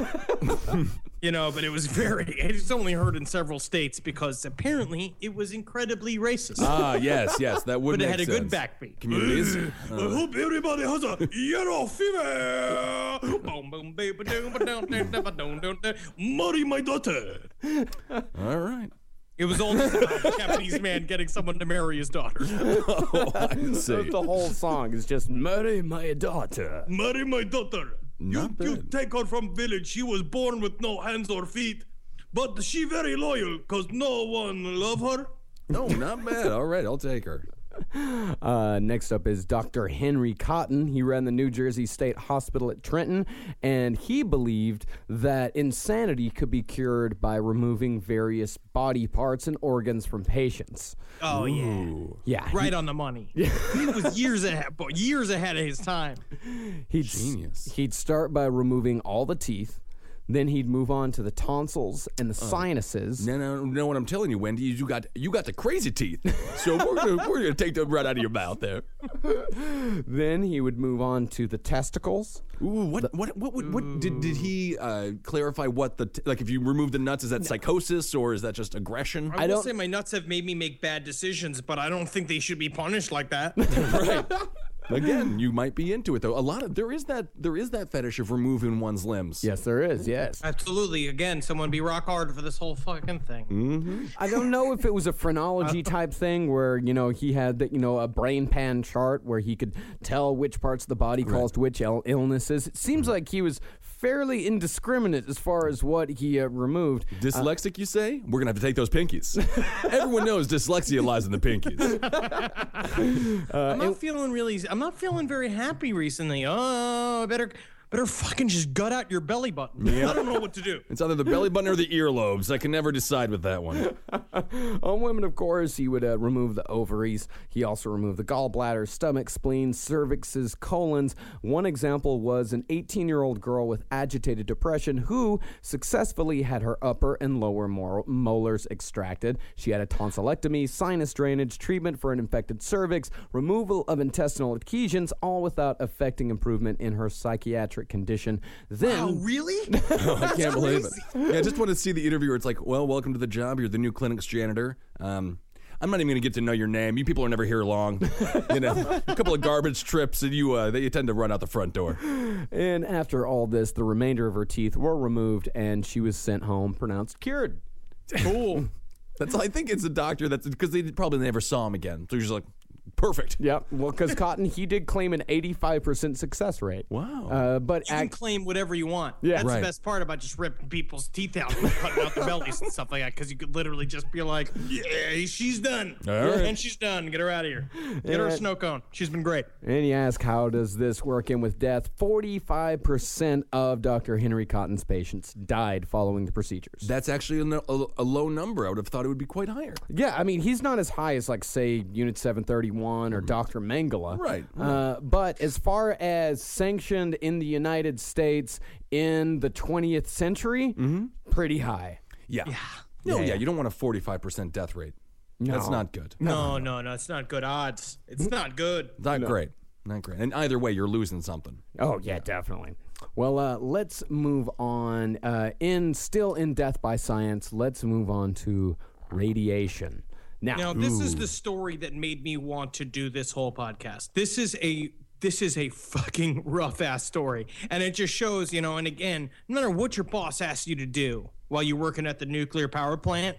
You know, but it was very, it's only heard in several states because apparently it was incredibly racist. ah, yes, yes, that would but it make had a good sense. backbeat. Communities. I hope everybody has a yellow fever. Boom, boom, baby, doom, ba-dum, dum, dum, ba-dum, dum, dum. Marry my daughter. All right. It was all just about a Japanese man getting someone to marry his daughter. Oh, I see. The whole song is just "Marry my daughter." Marry my daughter. Not you, you bad. take her from village. She was born with no hands or feet, but she very loyal because no one love her. No, not bad. All right, I'll take her. Uh, next up is Doctor Henry Cotton. He ran the New Jersey State Hospital at Trenton, and he believed that insanity could be cured by removing various body parts and organs from patients. Oh yeah, Yeah, he- right on the money. He was years ahead, but years ahead of his time. He'd, Genius. He'd start by removing all the teeth. Then he'd move on to the tonsils and the sinuses. No, no, no. What I'm telling you, Wendy, is you got you got the crazy teeth. So we're gonna, we're gonna take them right out of your mouth there. Then he would move on to the testicles. Ooh, what what what what, what did did he uh, clarify? What the t- like? If you remove the nuts, is that psychosis or is that just aggression? I, will don't- say my nuts have made me make bad decisions, but I don't think they should be punished like that. Right. Again, you might be into it though. A lot of there is that there is that fetish of removing one's limbs. Yes, there is. Yes. Absolutely. Again, someone be rock hard for this whole fucking thing. I don't know if it was a phrenology type thing where, you know, he had, the, you know, a brain pan chart where he could tell which parts of the body caused which Ill- illnesses. It seems like he was fairly indiscriminate as far as what he uh, removed. Dyslexic, you say? We're gonna have to take those pinkies. Everyone knows dyslexia lies in the pinkies. I'm not feeling really. I'm not feeling very happy recently. Oh, I better, better fucking just gut out your belly button. I don't know what to do. It's either the belly button or the earlobes. I can never decide with that one. On women, of course, he would uh, remove the ovaries. He also removed the gallbladder, stomach, spleen, cervixes, colons. One example was an eighteen-year-old girl with agitated depression who successfully had her upper and lower mor- molars extracted. She had a tonsillectomy, sinus drainage, treatment for an infected cervix, removal of intestinal adhesions, all without affecting improvement in her psychiatric condition. Then, Oh, really? I can't believe it. Yeah, I just want to see the interview where it's like, well, welcome to the job. You're the new clinic's janitor. Um, I'm not even going to get to know your name. You people are never here long. You know, a couple of garbage trips and you uh, they tend to run out the front door. and after all this, the remainder of her teeth were removed and she was sent home pronounced cured. Cool. That's I think it's a doctor that's because they probably never saw him again. So you're just like, perfect. Yep. Well, because Cotton, he did claim an eighty-five percent success rate. Wow. Uh, but You can act- claim whatever you want. Yeah. That's Right. the best part about just ripping people's teeth out and cutting out the bellies and stuff like that. Because you could literally just be like, "Yeah, she's done, All right. and she's done. Get her out of here. Get her a Yeah. snow cone. She's been great." and you ask, how does this work in with death? forty-five percent of Doctor Henry Cotton's patients died following the procedures. That's actually a, no- a, a low number. I would have thought it would be quite higher. Yeah, I mean, he's not as high as, like, say, Unit seven thirty-one or Doctor Mengele. Right, Uh, but as far as sanctioned in the United States in the twentieth century, pretty high. Yeah. No, Yeah, yeah, yeah. you don't want a forty-five percent death rate. That's No. not good. No, no, no. It's not good odds. It's not good. Not great. Not great. And either way, you're losing something. Oh, yeah, definitely. Well, uh, let's move on. Uh, in Still in Death by Science, let's move on to radiation. Now, Now, this is the story that made me want to do this whole podcast. This is a this is a fucking rough ass story, and it just shows, you know. And again, no matter what your boss asks you to do while you're working at the nuclear power plant,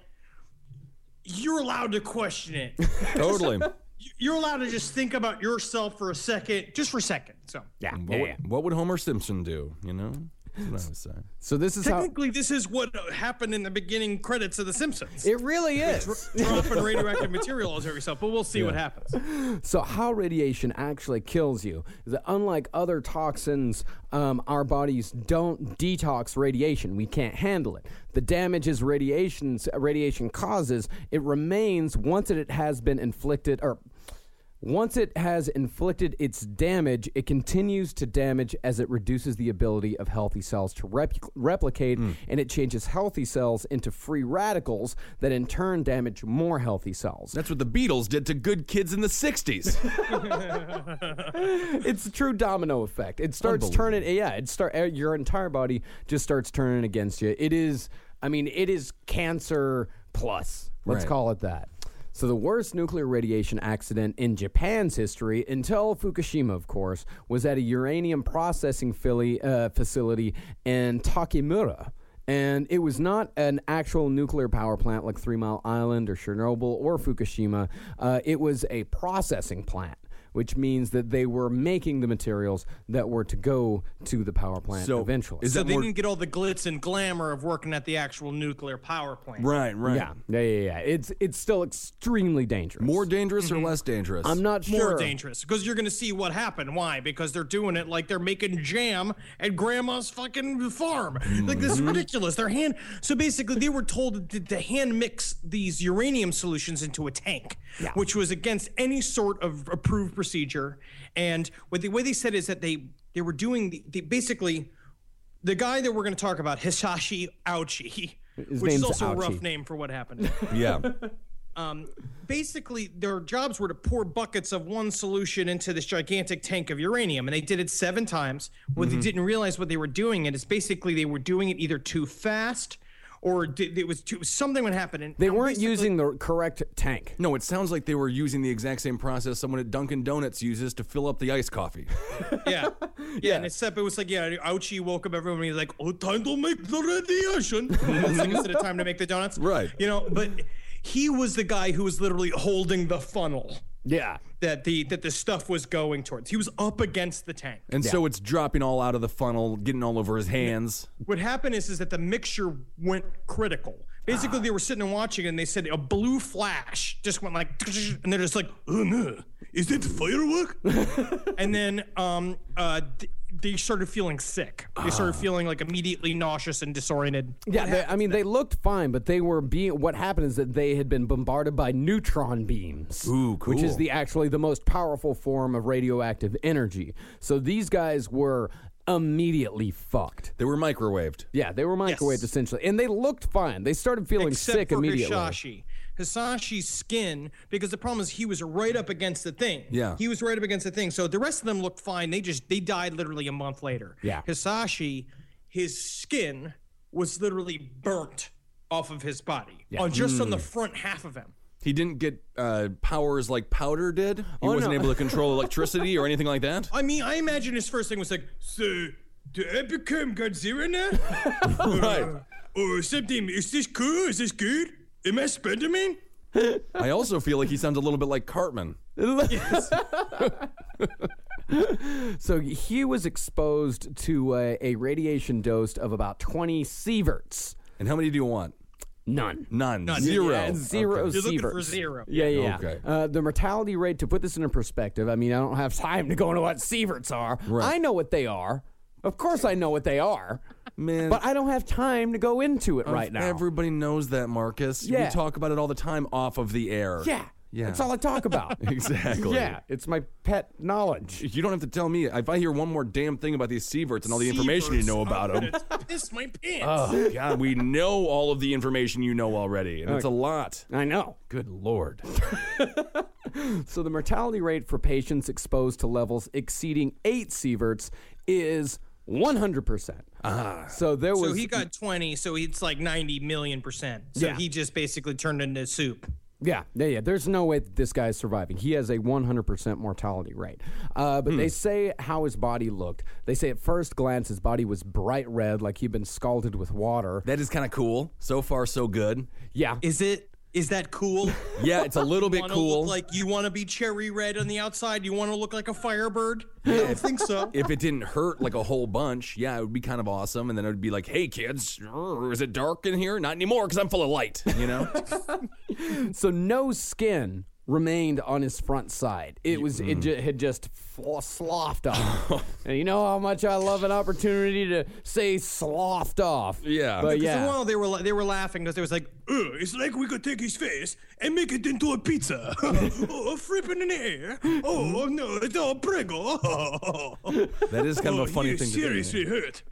you're allowed to question it. Totally. You're allowed to just think about yourself for a second, just for a second. So, yeah, What, yeah, would, yeah. what would Homer Simpson do? You know? That's what I would say. So this is how technically, this is what happened in the beginning credits of The Simpsons. it really is. Dropping radioactive material all over yourself, but we'll see what happens. So how radiation actually kills you is that unlike other toxins, um, our bodies don't detox radiation. We can't handle it. The damages radiations radiation causes, it remains once it has been inflicted or Once it has inflicted its damage, it continues to damage as it reduces the ability of healthy cells to rep- replicate, mm. and it changes healthy cells into free radicals that in turn damage more healthy cells. That's what the Beatles did to good kids in the sixties. It's a true domino effect. It starts turning, yeah, it start your entire body just starts turning against you. It is, I mean, it is cancer plus. Let's right. call it that. So the worst nuclear radiation accident in Japan's history, until Fukushima, of course, was at a uranium processing fili- uh, facility in Takemura. And it was not an actual nuclear power plant like Three Mile Island or Chernobyl or Fukushima. Uh, it was a processing plant, which means that they were making the materials that were to go to the power plant so eventually. Is so that they more... didn't get all the glitz and glamour of working at the actual nuclear power plant. Right, right. Yeah, yeah, yeah, yeah. It's it's still extremely dangerous. More dangerous Mm-hmm. or less dangerous? I'm not sure. More dangerous, because you're going to see what happened. Why? Because they're doing it like they're making jam at grandma's fucking farm. Mm-hmm. Like, this is ridiculous. They're hand. So basically, they were told to, to hand mix these uranium solutions into a tank, Yeah. which was against any sort of approved procedure. And what the way they said is that they they were doing the, the basically the guy that we're going to talk about, Hisashi Ouchi, His which is name's also a Ouchi. rough name for what happened. Yeah. Um, basically, their jobs were to pour buckets of one solution into this gigantic tank of uranium, and they did it seven times. What Mm-hmm. they didn't realize what they were doing it is basically they were doing it either too fast or did, it was too something would happen. And They and weren't basically- using the correct tank. No, it sounds like they were using the exact same process someone at Dunkin' Donuts uses to fill up the iced coffee. Yeah. Yeah, and except it was like, yeah, Ouchie woke up everyone and he was like, oh, time to make the radiation. That's like instead of time to make the donuts. Right. You know, but he was the guy who was literally holding the funnel Yeah. that the that the stuff was going towards. He was up against the tank. And so it's dropping all out of the funnel, getting all over his hands. What happened is, is that the mixture went critical. Basically, they were sitting and watching, and they said a blue flash just went like, and they're just like, oh no, is that firework? And then um, uh, th- they started feeling sick. They started feeling like immediately nauseous and disoriented. Yeah, they, I mean, they looked fine, but they were being. What happened is that they had been bombarded by neutron beams, Ooh, which is cool. the actually the most powerful form of radioactive energy. So these guys were immediately fucked. They were microwaved. Yeah, they were microwaved Yes. essentially, and they looked fine. They started feeling Except sick for immediately. Hisashi. Hisashi's skin, because the problem is he was right up against the thing. Yeah. He was right up against the thing. So the rest of them looked fine. They just they died literally a month later. Yeah. Hisashi, his skin was literally burnt off of his body. Yeah. On just on Hmm. the front half of him. He didn't get uh, powers like Powder did. He Oh, wasn't no. able to control electricity or anything like that. I mean, I imagine his first thing was like, so do I become Godzilla now? Right. Or, or something. Is this cool? Is this good? Am I Spider-Man? I also feel like he sounds a little bit like Cartman. So he was exposed to a, a radiation dose of about twenty sieverts. And how many do you want? None. None. None. Zero. Yeah, zero You're looking for sieverts. zero. Yeah, yeah. yeah. Okay. Uh, the mortality rate, to put this into perspective, I mean, I don't have time to go into what sieverts are. Right. I know what they are. Of course I know what they are. Man. But I don't have time to go into it right now. Everybody knows that, Marcus. Yeah. We talk about it all the time off of the air. Yeah. Yeah. That's all I talk about. Exactly. Yeah. It's my pet knowledge. You don't have to tell me. If I hear one more damn thing about these sieverts and all the information you know about them, Piss my pants. oh, God, we know all of the information you know already, and it's a lot. I know. Good Lord. So the mortality rate for patients exposed to levels exceeding eight sieverts is one hundred percent. Ah. So there was So he got twenty, so it's like ninety million percent. So Yeah. he just basically turned into soup. Yeah, yeah, yeah. There's no way that this guy is surviving. He has a one hundred percent mortality rate. Uh, but they say how his body looked. They say at first glance his body was bright red, like he'd been scalded with water. That is kind of cool. So far, so good. Yeah. Is it? Is that cool? Yeah, it's a little bit Wanna cool. Look like you want to be cherry red on the outside? You want to look like a firebird? I don't think so. If it didn't hurt like a whole bunch, yeah, it would be kind of awesome. And then it would be like, hey, kids, is it dark in here? Not anymore because I'm full of light, you know? So no skin remained on his front side. It was it ju- had just fl- sloughed off. And you know how much I love an opportunity to say sloughed off. Yeah. But For a yeah. while they were la- they were laughing because they was like, "Ugh, it's like we could take his face and make it into a pizza. Oh, flipping in the air. Oh no, it's all prego. That is kind of Oh, a funny you thing to do. seriously hurt."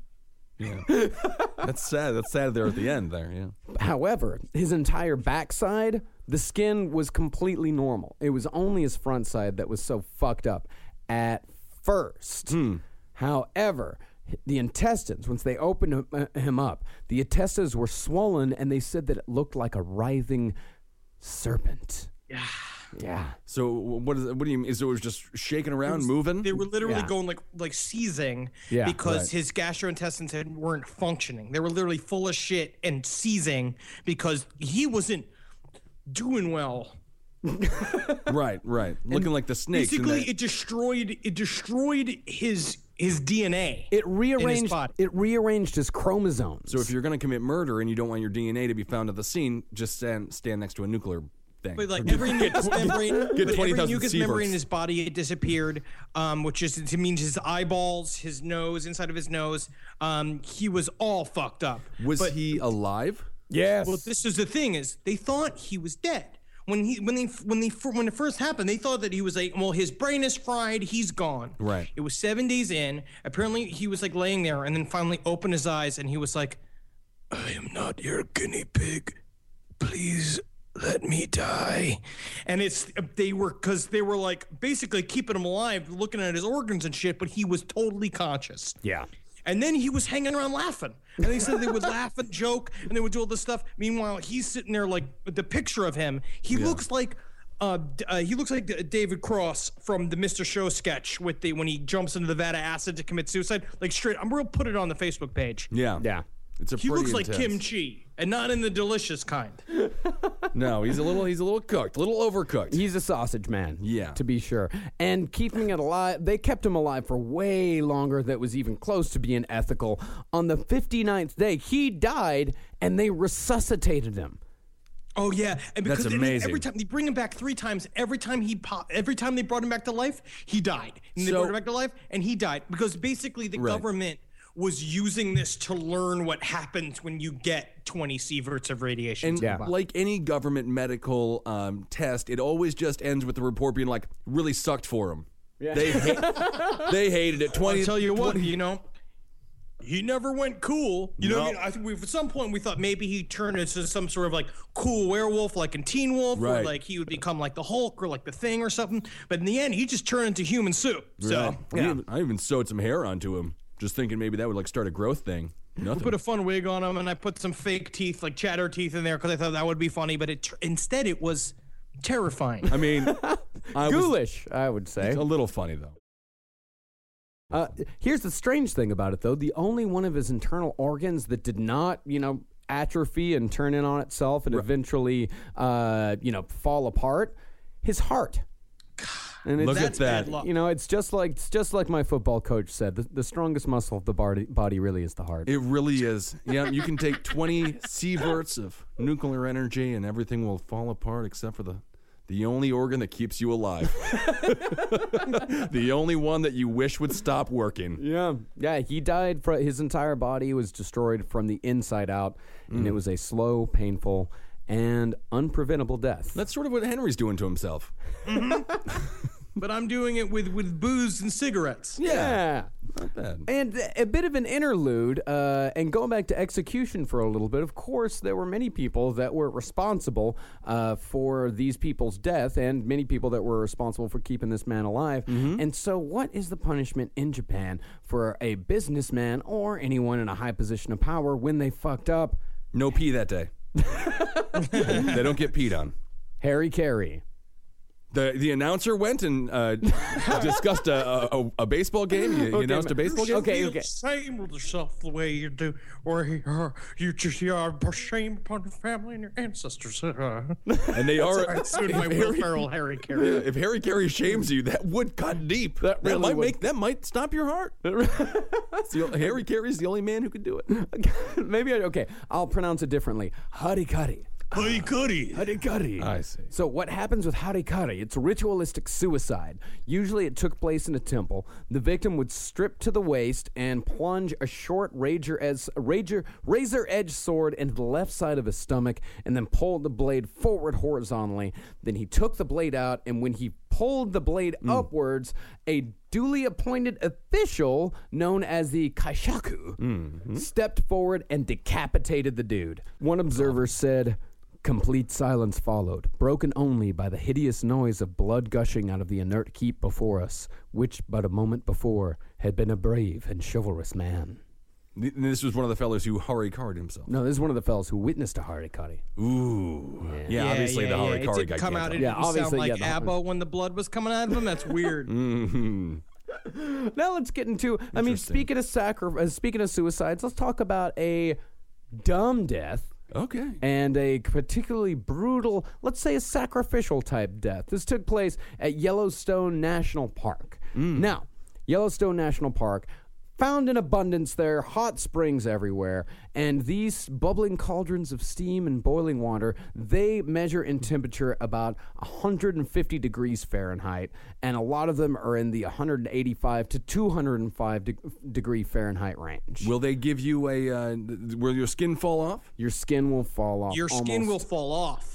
That's sad. That's sad there at the end there, yeah. However, his entire backside, the skin was completely normal. It was only his front side that was so fucked up at first. However, the intestines, once they opened him, uh, him up, the intestines were swollen, and they said that it looked like a writhing serpent. Yeah. Yeah. So what is what do you mean? Is it was just shaking around, moving? They were literally Yeah. going like like seizing Yeah, because right. his gastrointestines had, weren't functioning. They were literally full of shit and seizing because he wasn't doing well. Right, right. Looking like the snakes. in Basically, that- it destroyed it destroyed his his D N A. It rearranged. body. It rearranged his chromosomes. so if you're going to commit murder and you don't want your D N A to be found at the scene, just stand stand next to a nuclear thing. But like every mucous membrane, get but twenty every thousand mucous sieverts. membrane in his body had disappeared, um, which is it means his eyeballs, his nose, inside of his nose. Um, he was all fucked up. was but, he alive? yes. Well, this is the thing: is they thought he was dead when he when they when they when it first happened. They thought that he was like, well, his brain is fried, he's gone. Right. It was seven days in. Apparently, he was like laying there, and then finally opened his eyes, and he was like, "I am not your guinea pig. Please let me die." And it's they were because they were like basically keeping him alive, looking at his organs and shit, but he was totally conscious. yeah. And then he was hanging around laughing. And they said they would laugh and joke and they would do all this stuff. Meanwhile, he's sitting there like the picture of him. He looks like uh, d- uh he looks like D- David Cross from the Mister Show sketch with the when he jumps into the vat of acid to commit suicide. Like straight, I'm gonna put it on the Facebook page. Yeah. Yeah. It's a He pretty looks like intense. kimchi and not in the delicious kind. No, he's a little he's a little cooked, a little overcooked. He's a sausage man. Yeah. To be sure. And keeping it alive, they kept him alive for way longer that was even close to being ethical. On the fifty-ninth day, he died and they resuscitated him. Oh yeah, and because That's and then amazing. every time they bring him back three times, every time he pop, every time they brought him back to life, he died. And they So- brought him back to life, and he died because basically the Right. government was using this to learn what happens when you get twenty sieverts of radiation. And to the Yeah. body. like any government medical um, test, it always just ends with the report being like, really sucked for him. Yeah. They, ha- they hated it. twenty I'll tell you what, you know, he never went cool. You know, what I No. mean, I think we, at some point we thought maybe he turned into some sort of like cool werewolf, like in Teen Wolf, or Right. like he would become like the Hulk or like the Thing or something. But in the end, he just turned into human soup. So. I, even, I even sewed some hair onto him, just thinking maybe that would like start a growth thing. Nothing. Put a fun wig on him, and I put some fake teeth, like chatter teeth, in there because I thought that would be funny. But it instead it was terrifying. I mean, I was Ghoulish, I would say. a little funny though. Uh, here's the strange thing about it, though. The only one of his internal organs that did not, you know, atrophy and turn in on itself and eventually, uh, you know, fall apart, his heart. And it's, Look at That's bad that. luck. you know, it's just like it's just like my football coach said. The, the strongest muscle of the body, body really is the heart. It really is. Yeah, you can take twenty sieverts of nuclear energy and everything will fall apart except for the the only organ that keeps you alive. The only one that you wish would stop working. Yeah, yeah. He died. For, his entire body was destroyed from the inside out, and it was a slow, painful, and unpreventable death. That's sort of what Henry's doing to himself. But I'm doing it with with booze and cigarettes. yeah. Not bad. And a bit of an interlude, uh, and going back to execution for a little bit, of course, there were many people that were responsible uh, for these people's death, and many people that were responsible for keeping this man alive. And so, what is the punishment in Japan for a businessman or anyone in a high position of power when they fucked up? No pee that day. They don't get peed on. Harry Carey. The the announcer went and uh, discussed a, a, a baseball game. You, you announced a baseball game. Okay, Feel okay. Shame with yourself the way you do, or you are you just you are shame upon your family and your ancestors. And they are. Sorry, it's doing my Will Ferrell Harry Carey. If Harry Carey shames you, that would cut deep. That, really might would. make that might stop your heart. It's the o- Harry Carey's the only man who could do it. Maybe I, okay. I'll pronounce it differently. Harikari. Harikari. Harikari. I see. So what happens with harikari? It's ritualistic suicide. Usually it took place in a temple. The victim would strip to the waist and plunge a short razor edge, razor, razor edge sword into the left side of his stomach and then pulled the blade forward horizontally. Then he took the blade out, and when he pulled the blade mm. upwards, a duly appointed official known as the kaishaku mm-hmm. stepped forward and decapitated the dude. One observer oh. said, "Complete silence followed, broken only by the hideous noise of blood gushing out of the inert heap before us, which but a moment before had been a brave and chivalrous man." This was one of the fellows who harikari'd himself. No, this is one of the fellows who witnessed a harikari. Ooh. Yeah, yeah obviously yeah, the yeah. harikari it guy didn't come can't out. It tell. Yeah, didn't obviously, sound like yeah, the- ABBA when the blood was coming out of him. That's weird. Mm-hmm. Now let's get into, I mean, speaking of sacri- uh, speaking of suicides, let's talk about a dumb death. Okay. And a particularly brutal, let's say a sacrificial type death. This took place at Yellowstone National Park. Mm. Now, Yellowstone National Park, found in abundance there, hot springs everywhere, and these bubbling cauldrons of steam and boiling water, they measure in temperature about one hundred fifty degrees Fahrenheit, and a lot of them are in the one hundred eighty-five to two hundred five de- degree Fahrenheit range. Will they give you a, uh, will your skin fall off? Your skin will fall off. Your skin almost. will fall off.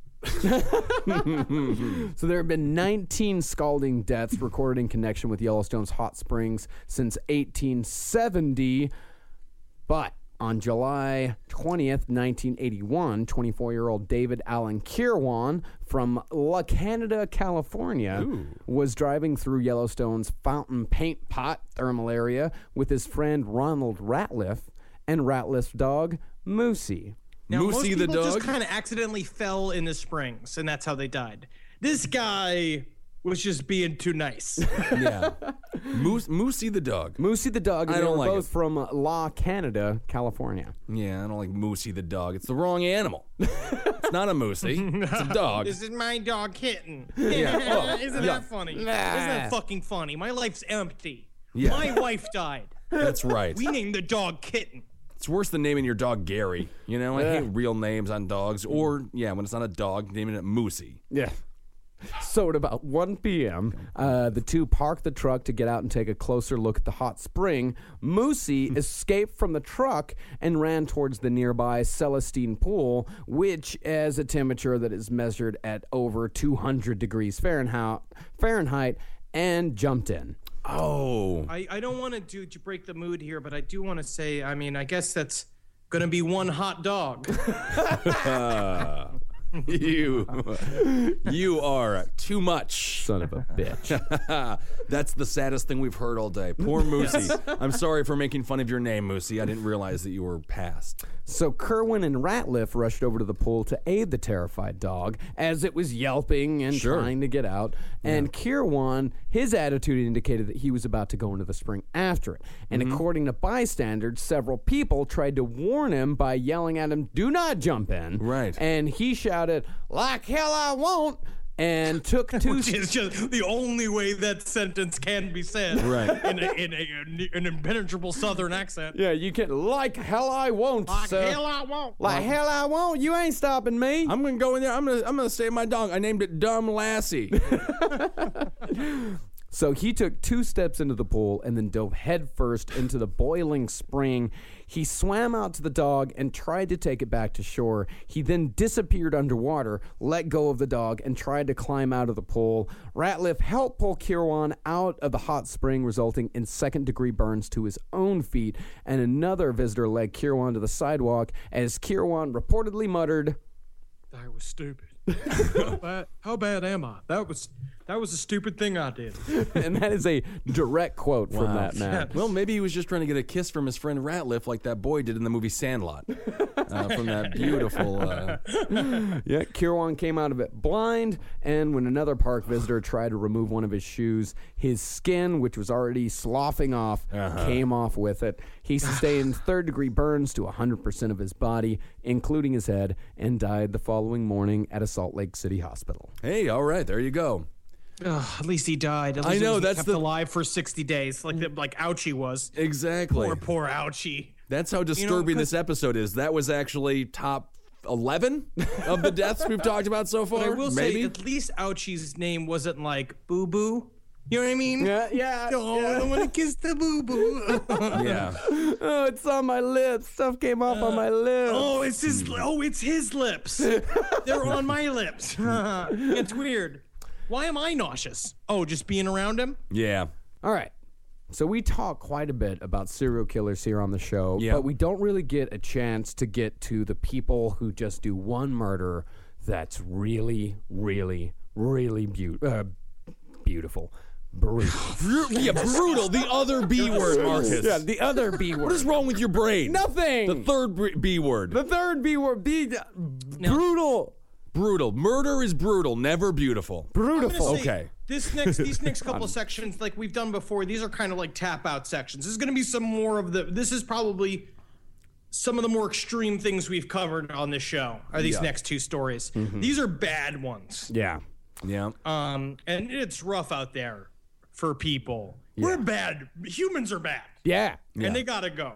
So there have been nineteen scalding deaths recorded in connection with Yellowstone's hot springs since eighteen seventy. But on July twentieth, nineteen eighty-one, twenty-four-year-old David Allen Kirwan from La Canada, California, Ooh. was driving through Yellowstone's Fountain Paint Pot thermal area with his friend Ronald Ratliff and Ratliff's dog, Moosey. Now, Moosey most the people dog? just kind of accidentally fell in the springs, and that's how they died. This guy was just being too nice. Yeah. Moose, Moosey the dog. Moosey the dog, and I they don't were like both it. from La Canada, California. Yeah, I don't like Moosey the dog. It's the wrong animal. It's not a Moosey. It's a dog. This is my dog Kitten. Yeah. Oh, Isn't yeah. that funny? Isn't that fucking funny? My life's empty. Yeah. My wife died. That's right. We named the dog Kitten. It's worse than naming your dog Gary. You know, I hate real names on dogs. Or, yeah, when it's not a dog, naming it Moosey. Yeah. So at about one p.m., uh, the two parked the truck to get out and take a closer look at the hot spring. Moosey escaped from the truck and ran towards the nearby Celestine Pool, which has a temperature that is measured at over two hundred degrees Fahrenheit, Fahrenheit and jumped in. Oh. I, I don't want to do to break the mood here, but I do want to say, I mean, I guess that's going to be one hot dog. You, you are too much. Son of a bitch. That's the saddest thing we've heard all day. Poor Moosey. I'm sorry for making fun of your name, Moosey. I didn't realize that you were passed. So Kerwin and Ratliff rushed over to the pool to aid the terrified dog as it was yelping and Sure. trying to get out. And Kirwan, his attitude indicated that he was about to go into the spring after it. And Mm-hmm. according to bystanders, several people tried to warn him by yelling at him, "Do not jump in." Right. And he shouted, "Like hell I won't," and took two Which is just the only way that sentence can be said. Right. In, a, in a, an impenetrable southern accent. Yeah, you can, "Like hell I won't, Like sir." hell I won't. Like hell I won't. You ain't stopping me. I'm gonna go in there. I'm gonna I'm gonna save my dog. I named it Dumb Lassie. So he took two steps into the pool and then dove headfirst into the boiling spring. He swam out to the dog and tried to take it back to shore. He then disappeared underwater, let go of the dog, and tried to climb out of the pool. Ratliff helped pull Kirwan out of the hot spring, resulting in second-degree burns to his own feet, and another visitor led Kirwan to the sidewalk as Kirwan reportedly muttered, That was stupid. how, bad, how bad am I? That was that was a stupid thing I did. and that is a direct quote from that man. Well, maybe he was just trying to get a kiss from his friend Ratliff like that boy did in the movie Sandlot. Uh, from that beautiful... Uh... Yeah, Kirwan came out of it blind, and when another park visitor tried to remove one of his shoes, his skin, which was already sloughing off, Uh-huh. came off with it. He sustained third-degree burns to one hundred percent of his body, including his head, and died the following morning at a Salt Lake City hospital. Hey, all right, there you go. Ugh, at least he died. At I least know, he was that's kept the- alive for sixty days, like the, like Ouchie was. Exactly. Poor, poor Ouchie. That's how disturbing 'cause- this episode is. That was actually top eleven of the deaths we've talked about so far. But I will Maybe? say, at least Ouchie's name wasn't like Boo Boo. You know what I mean? Yeah, yeah. Oh, yeah. I don't want to kiss the Boo Boo. Yeah. Oh, it's on my lips. Stuff came off on my lips. Oh, it's his. Oh, it's his lips. They're on my lips. It's weird. Why am I nauseous? Oh, just being around him? Yeah. All right. So we talk quite a bit about serial killers here on the show, Yeah. but we don't really get a chance to get to the people who just do one murder that's really, really, really be- uh, beautiful. Brutal. Yeah, brutal. The other B word, Marcus. Yeah, the other B word. What is wrong with your brain? Nothing. The third b- B word. The third B word. B. Brutal. Brutal. Murder is brutal, never beautiful. Brutal. Say, Okay. This next, these next couple of sections, like we've done before, these are kind of like tap out sections. There's going to be some more of the. This is probably some of the more extreme things we've covered on this show. Are these Yeah. next two stories? These are bad ones. Yeah. Yeah. Um, and it's rough out there for people. We're bad. Humans are bad, Yeah. and they gotta go.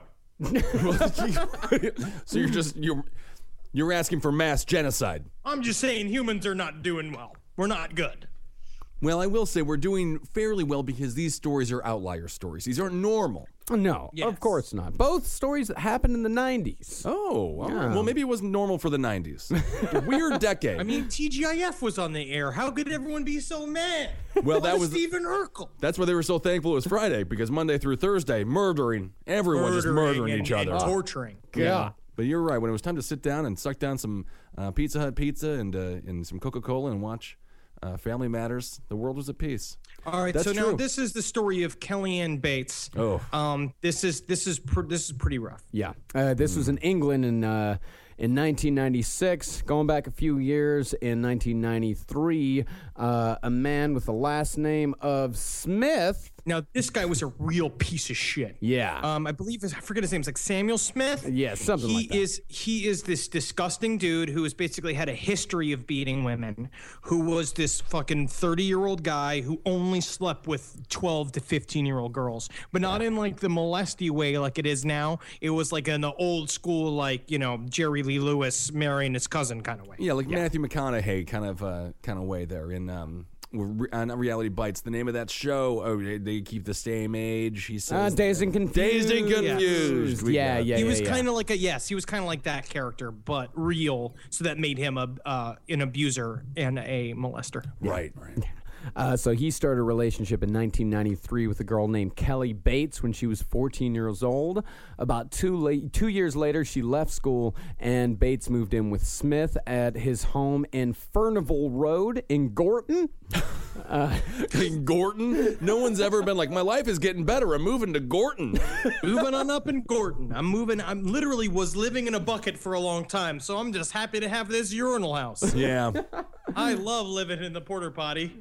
So you're just you're you're asking for mass genocide. I'm just saying, humans are not doing well. We're not good. Well, I will say we're doing fairly well because these stories are outlier stories. These aren't normal. No, Yes. of course not. Both stories happened in the nineties. Oh, well, well maybe it wasn't normal for the nineties. Weird decade. I mean, T G I F was on the air. How could everyone be so mad? Well, that What was- Stephen Urkel. That's why they were so thankful it was Friday, because Monday through Thursday, murdering, everyone just murdering and, each other. and torturing. Yeah. But you're right. When it was time to sit down and suck down some uh, Pizza Hut pizza and uh, and some Coca-Cola and watch uh, Family Matters, the world was at peace. All right, That's so now true. this is the story of Kellyanne Bates. Oh. um, this is this is pr- this is pretty rough. Yeah. Uh, this was in England in uh, in nineteen ninety-six. Going back a few years, in nineteen ninety-three, uh, a man with the last name of Smith. Now this guy was a real piece of shit. Yeah. Um, I believe his, I forget his name. It's like Samuel Smith. Yeah, something he like that. is he is this disgusting dude who has basically had a history of beating women. Who was this fucking thirty year old guy who only slept with twelve to fifteen year old girls, but not in like the molesty way like it is now. It was like in the old school, like, you know, Jerry Lee Lewis marrying his cousin kind of way. Yeah, like Matthew McConaughey kind of uh, kind of way there in um, on Reality Bites. The name of that show, oh, they, they keep the same age. He Uh, says Dazed and Confused. Dazed and Confused. We Yeah, got it. yeah, He yeah. was yeah. kind of like a yes, he was kind of like that character, but real. So that made him a uh, an abuser and a molester. Right, right. Uh, so he started a relationship in nineteen ninety-three with a girl named Kelly Bates when she was fourteen years old. About two late, two years later, she left school, and Bates moved in with Smith at his home in Furnival Road in Gorton. In Gorton, no one's ever been like, my life is getting better. I'm moving to Gorton. Moving on up in Gordon. I'm moving. I'm literally was living in a bucket for a long time, so I'm just happy to have this urinal house. Yeah. I love living in the porta potty.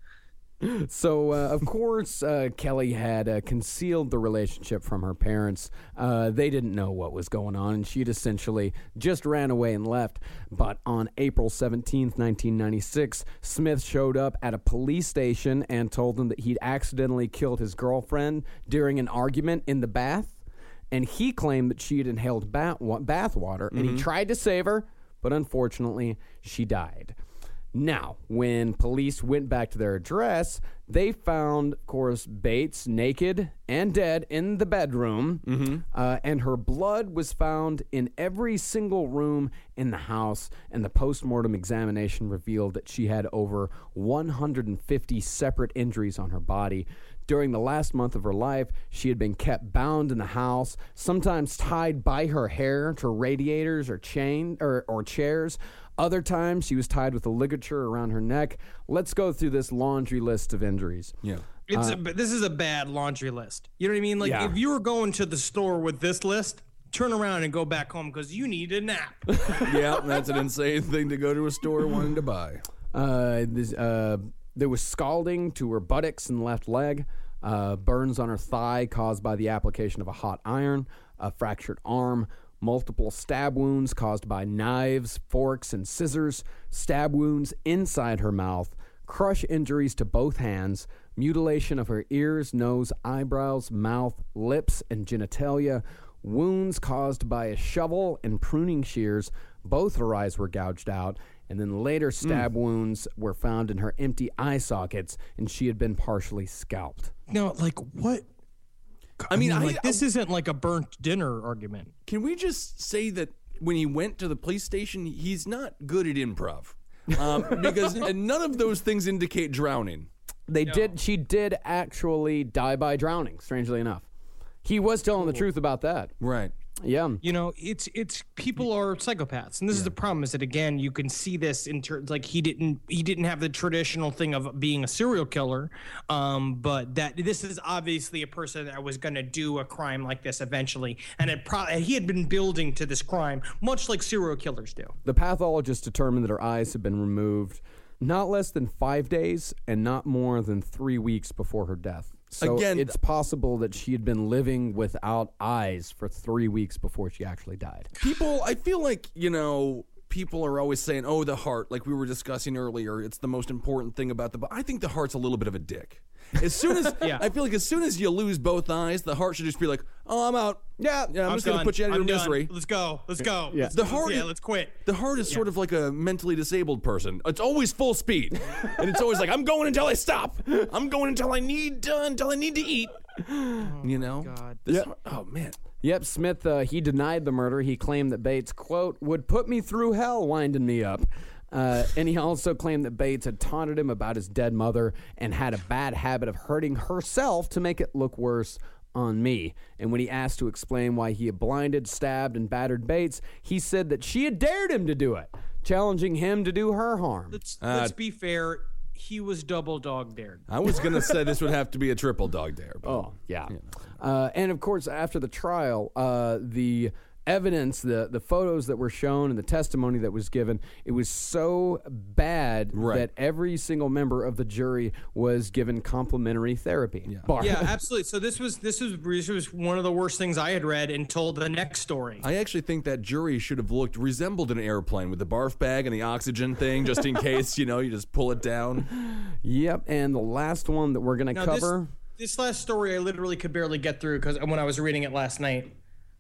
So, uh, of course, uh, Kelly had uh, concealed the relationship from her parents. Uh, they didn't know what was going on, and she'd essentially just ran away and left. But on April seventeenth, nineteen ninety-six, Smith showed up at a police station and told them that he'd accidentally killed his girlfriend during an argument in the bath. And he claimed that she had inhaled bath, bath water, and he tried to save her, but unfortunately, she died. Now, when police went back to their address, they found, of course, Bates naked and dead in the bedroom, mm-hmm. uh, and her blood was found in every single room in the house, and the postmortem examination revealed that she had over one hundred fifty separate injuries on her body. During the last month of her life, she had been kept bound in the house, sometimes tied by her hair to radiators or chain or, or chairs. Other times, she was tied with a ligature around her neck. Let's go through this laundry list of injuries. Yeah. It's a, this is a bad laundry list. You know what I mean? Like Yeah. if you were going to the store with this list, turn around and go back home because you need a nap. Yeah, that's an insane thing to go to a store wanting to buy. Uh, this, uh, there was scalding to her buttocks and left leg, uh, burns on her thigh caused by the application of a hot iron, a fractured arm, multiple stab wounds caused by knives, forks, and scissors, stab wounds inside her mouth, crush injuries to both hands, mutilation of her ears, nose, eyebrows, mouth, lips, and genitalia, wounds caused by a shovel and pruning shears. Both her eyes were gouged out. And then later stab mm. wounds were found in her empty eye sockets, and she had been partially scalped. No, like what? I, I mean, mean, like I, this I, isn't like a burnt dinner argument. Can we just say that when he went to the police station, he's not good at improv? Um, because none of those things indicate drowning. They no. did. She did actually die by drowning, strangely enough. He was telling the truth about that. Right. Yeah. You know, it's it's people are psychopaths, and this yeah. is the problem. Is that again, you can see this in terms like he didn't he didn't have the traditional thing of being a serial killer, um, but that this is obviously a person that was going to do a crime like this eventually, and it pro- he had been building to this crime, much like serial killers do. The pathologist determined that her eyes had been removed not less than five days and not more than three weeks before her death. So Again, it's possible that she had been living without eyes for three weeks before she actually died. People, I feel like, you know, people are always saying, oh, the heart, like we were discussing earlier, it's the most important thing about the... But I think the heart's a little bit of a dick. As soon as... yeah. I feel like as soon as you lose both eyes, the heart should just be like, oh, I'm out. Yeah, yeah I'm, I'm just going to put you out of your misery. Let's go. Let's go. Yeah. Let's, the heart, yeah, let's quit. The heart is yeah. sort of like a mentally disabled person. It's always full speed. And it's always like, I'm going until I stop. I'm going until I need uh, until I need to eat. Oh, you know? God. This yep. heart, oh, man. Yep, Smith, uh, he denied the murder. He claimed that Bates, quote, would put me through hell winding me up. Uh, and he also claimed that Bates had taunted him about his dead mother and had a bad habit of hurting herself to make it look worse on me. And when he asked to explain why he had blinded, stabbed, and battered Bates, he said that she had dared him to do it, challenging him to do her harm. Let's, uh, let's be fair. He was double dog dared. I was going to say this would have to be a triple dog dare. But, oh, yeah. You know. uh, and, of course, after the trial, uh, the evidence, the, the photos that were shown and the testimony that was given, it was so bad right. that every single member of the jury was given complimentary therapy. Yeah, Bar- yeah absolutely. So this was this was this was one of the worst things I had read until the next story. I actually think that jury should have looked resembled an airplane with the barf bag and the oxygen thing, just in case, you know, you just pull it down. Yep, and the last one that we're going to cover. This, this last story I literally could barely get through because when I was reading it last night.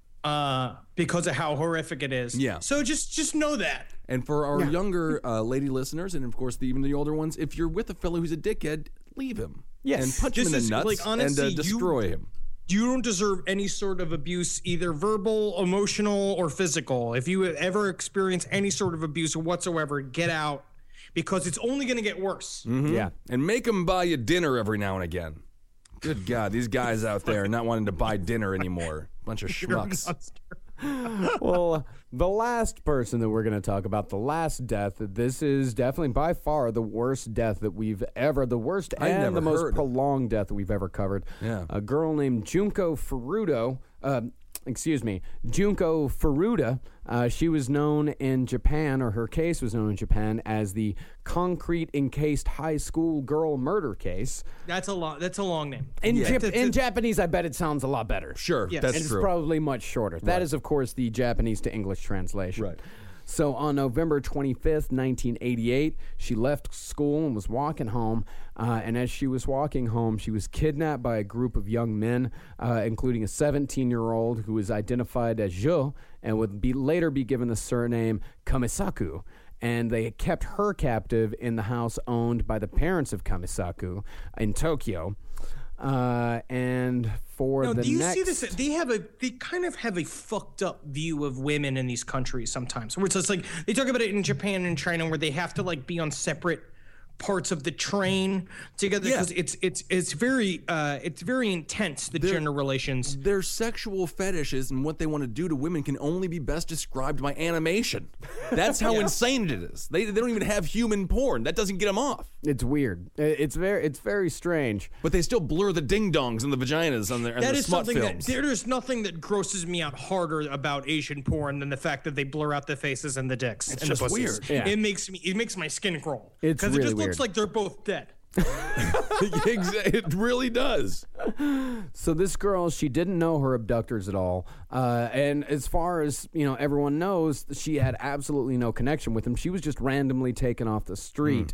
Uh, because of how horrific it is. Yeah. So just just know that. And for our yeah. younger uh, lady listeners, and of course the, even the older ones, if you're with a fellow who's a dickhead, leave him. Yes. And punch this him in is, the nuts like, honestly, and uh, destroy you, him. You don't deserve any sort of abuse, either verbal, emotional, or physical. If you ever experience any sort of abuse whatsoever, get out because it's only going to get worse. Mm-hmm. Yeah. And make them buy you dinner every now and again. Good God, these guys out there not wanting to buy dinner anymore. Bunch of schmucks. Well, the last person that we're going to talk about, the last death, this is definitely by far the worst death that we've ever, the worst I've and never the most heard. prolonged death that we've ever covered. Yeah. A girl named Junko Furuta, uh, excuse me, Junko Furuta. Uh, she was known in Japan, or her case was known in Japan, as the concrete encased high school girl murder case. That's a long. That's a long name. In, Yeah. Jap- It's- in it's- Japanese, I bet it sounds a lot better. Sure, Yes. that's And it's true. probably much shorter. That Right. is, of course, the Japanese to English translation. Right. So on November twenty-fifth, nineteen eighty-eight, she left school and was walking home. Uh, and as she was walking home, she was kidnapped by a group of young men, uh, including a seventeen-year-old who was identified as Jo and would be later be given the surname Kamisaku. And they kept her captive in the house owned by the parents of Kamisaku in Tokyo. Uh, and for No, the do you next... see this? They have a, they kind of have a fucked up view of women in these countries sometimes. Where it's just like they talk about it in Japan and China, where they have to like be on separate parts of the train together because Yeah. it's it's it's very uh it's very intense, the They're- gender relations. Their sexual fetishes and what they want to do to women can only be best described by animation. That's how insane it is. They, they don't even have human porn. That doesn't get them off. It's weird. I- It's very, it's very strange. But they still blur the ding-dongs and the vaginas on their, on That their is smut something films. that there's nothing that grosses me out harder about Asian porn than the fact that they blur out the faces and the dicks. It's and just the pussies. weird. Yeah. It makes me it makes my skin crawl. It's Because it really just looks weird. like they're both dead. It really does. So this girl, she didn't know her abductors at all. Uh, and as far as, you know, everyone knows, she had absolutely no connection with them. She was just randomly taken off the street.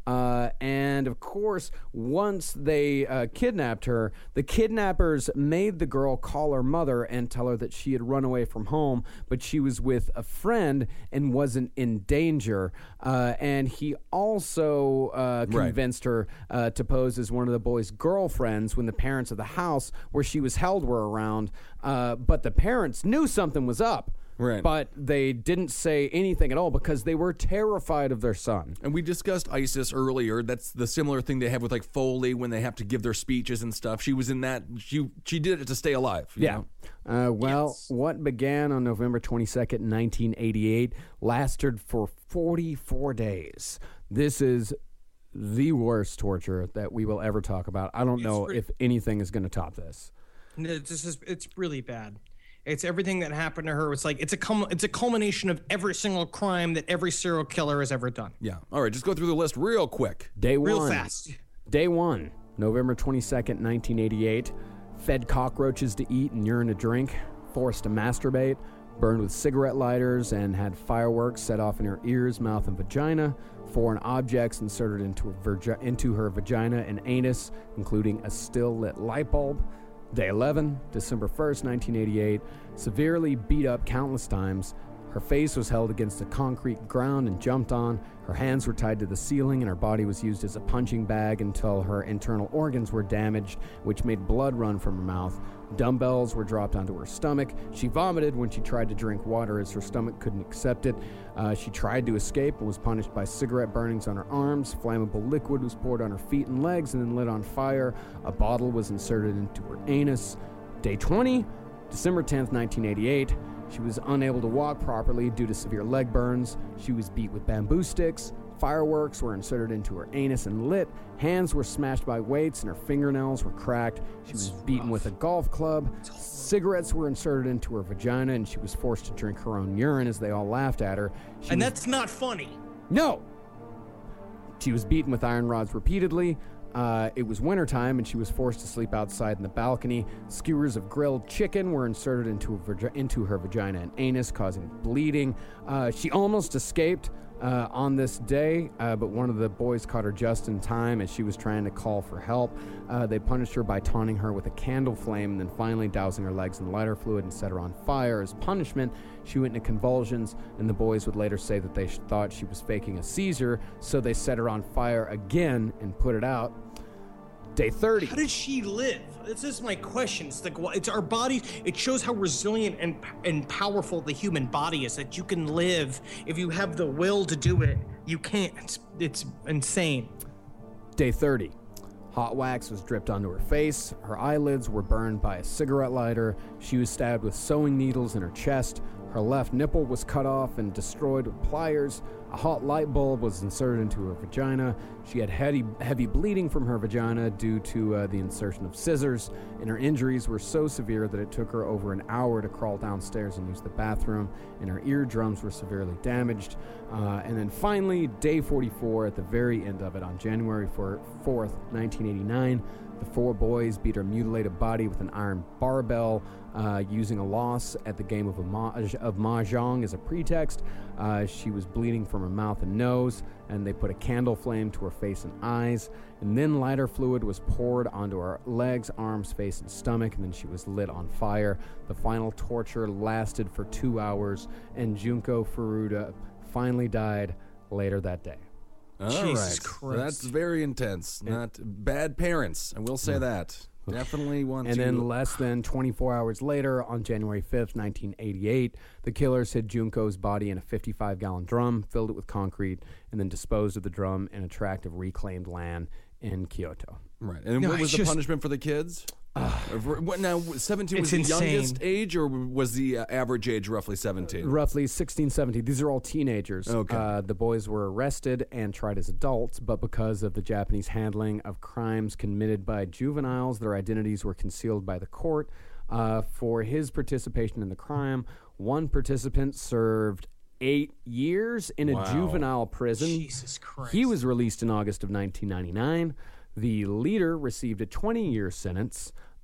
Uh, and of course, once they uh, kidnapped her, the kidnappers made the girl call her mother and tell her that she had run away from home, but she was with a friend and wasn't in danger. Uh, and he also uh, convinced right. her uh, to pose as one of the boys' girlfriends when the parents of the house where she was held were around. Uh, but the parents knew something was up. Right. But they didn't say anything at all because they were terrified of their son. And we discussed ISIS earlier. That's the similar thing they have with like Foley when they have to give their speeches and stuff. She was in that. She she did it to stay alive. You yeah. know? Uh, well, Yes. what began on November twenty-second, nineteen eighty-eight, lasted for forty-four days. This is the worst torture that we will ever talk about. I don't It's know pretty- if anything is going to top this. No, this is it's really bad. It's everything that happened to her. It's like it's a cul- it's a culmination of every single crime that every serial killer has ever done. Yeah. All right. Just go through the list real quick. Day Real one. fast. Day one, November twenty-second, nineteen eighty-eight. Fed cockroaches to eat and urine to drink. Forced to masturbate. Burned with cigarette lighters and had fireworks set off in her ears, mouth, and vagina. Foreign objects inserted into her, virgi- into her vagina and anus, including a still-lit light bulb. Day eleven, December first, nineteen eighty-eight. Severely beat up countless times. Her face was held against the concrete ground and jumped on. Her hands were tied to the ceiling and her body was used as a punching bag until her internal organs were damaged, which made blood run from her mouth. Dumbbells were dropped onto her stomach. She vomited when she tried to drink water as her stomach couldn't accept it. Uh, she tried to escape and was punished by cigarette burnings on her arms. Flammable liquid was poured on her feet and legs and then lit on fire. A bottle was inserted into her anus. Day twenty, December tenth, nineteen eighty-eight. She was unable to walk properly due to severe leg burns. She was beat with bamboo sticks. Fireworks were inserted into her anus and lit. Hands were smashed by weights and her fingernails were cracked. She was beaten with a golf club. Cigarettes were inserted into her vagina and she was forced to drink her own urine as they all laughed at her. She And was- that's not funny. No! She was beaten with iron rods repeatedly. Uh, it was wintertime and she was forced to sleep outside in the balcony. Skewers of grilled chicken were inserted into her, vagi- into her vagina and anus, causing bleeding. Uh, she almost escaped uh, on this day, uh, but one of the boys caught her just in time as she was trying to call for help. Uh, they punished her by taunting her with a candle flame and then finally dousing her legs in lighter fluid and set her on fire. As punishment, she went into convulsions, and the boys would later say that they sh- thought she was faking a seizure, so they set her on fire again and put it out. Day thirty. How did she live? This is my question. It's like it's our body. It shows how resilient and and powerful the human body is. That you can live if you have the will to do it. You can't. It's, it's insane. Day thirty. Hot wax was dripped onto her face. Her eyelids were burned by a cigarette lighter. She was stabbed with sewing needles in her chest. Her left nipple was cut off and destroyed with pliers. A hot light bulb was inserted into her vagina. She had heavy, heavy bleeding from her vagina due to uh, the insertion of scissors, and her injuries were so severe that it took her over an hour to crawl downstairs and use the bathroom, and her eardrums were severely damaged. Uh, and then finally, day forty-four, at the very end of it, on January fourth, nineteen eighty-nine, the four boys beat her mutilated body with an iron barbell, uh, using a loss at the game of, a ma- of Mahjong as a pretext. Uh, she was bleeding from her mouth and nose, and they put a candle flame to her face and eyes. And then lighter fluid was poured onto her legs, arms, face, and stomach, and then she was lit on fire. The final torture lasted for two hours, and Junko Furuta finally died later that day. All Jesus right. Christ. That's very intense. Not bad parents. I will say that. Definitely want And to. then less than twenty-four hours later, on January fifth, nineteen eighty-eight, the killers hid Junko's body in a fifty-five gallon drum, filled it with concrete, and then disposed of the drum in a tract of reclaimed land in Kyoto. Right. And No, what was it's the just- punishment for the kids? Uh, what, now, seventeen was It's the insane. youngest age, or was the uh, average age roughly seventeen? Roughly sixteen, seventeen. These are all teenagers. Okay. Uh, the boys were arrested and tried as adults, but because of the Japanese handling of crimes committed by juveniles, their identities were concealed by the court. Uh, for his participation in the crime, one participant served eight years in a Wow. juvenile prison. Jesus Christ. He was released in August of nineteen ninety-nine. The leader received a twenty-year sentence.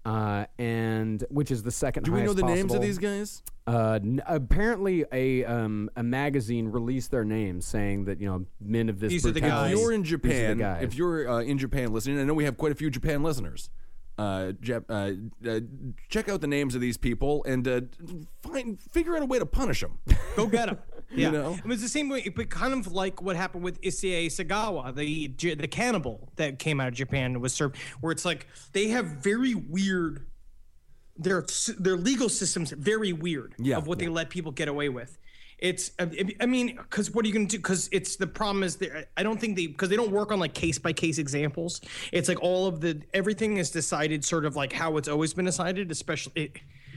uh, and which is the second. Do we know highest the names of possible. these guys? Uh, n- apparently, a um, a magazine released their names, saying that you know men of this. These are the brutality- guys. If you're in these are the Japan, guys. if you're uh, in Japan listening, I know we have quite a few Japan listeners. Uh, Jap- uh, uh, check out the names of these people and uh, find figure out a way to punish them. Go get him. Yeah. You know? It was the same way, but kind of like what happened with Issei Sagawa, the the cannibal that came out of Japan and was served, where it's like they have very weird, their their legal system's very weird Yeah, of what yeah. they let people get away with. It's, I I mean, because what are you going to do? Because it's the problem is that I don't think they, because they don't work on like case by case examples. It's like all of the, everything is decided sort of like how it's always been decided, especially. It,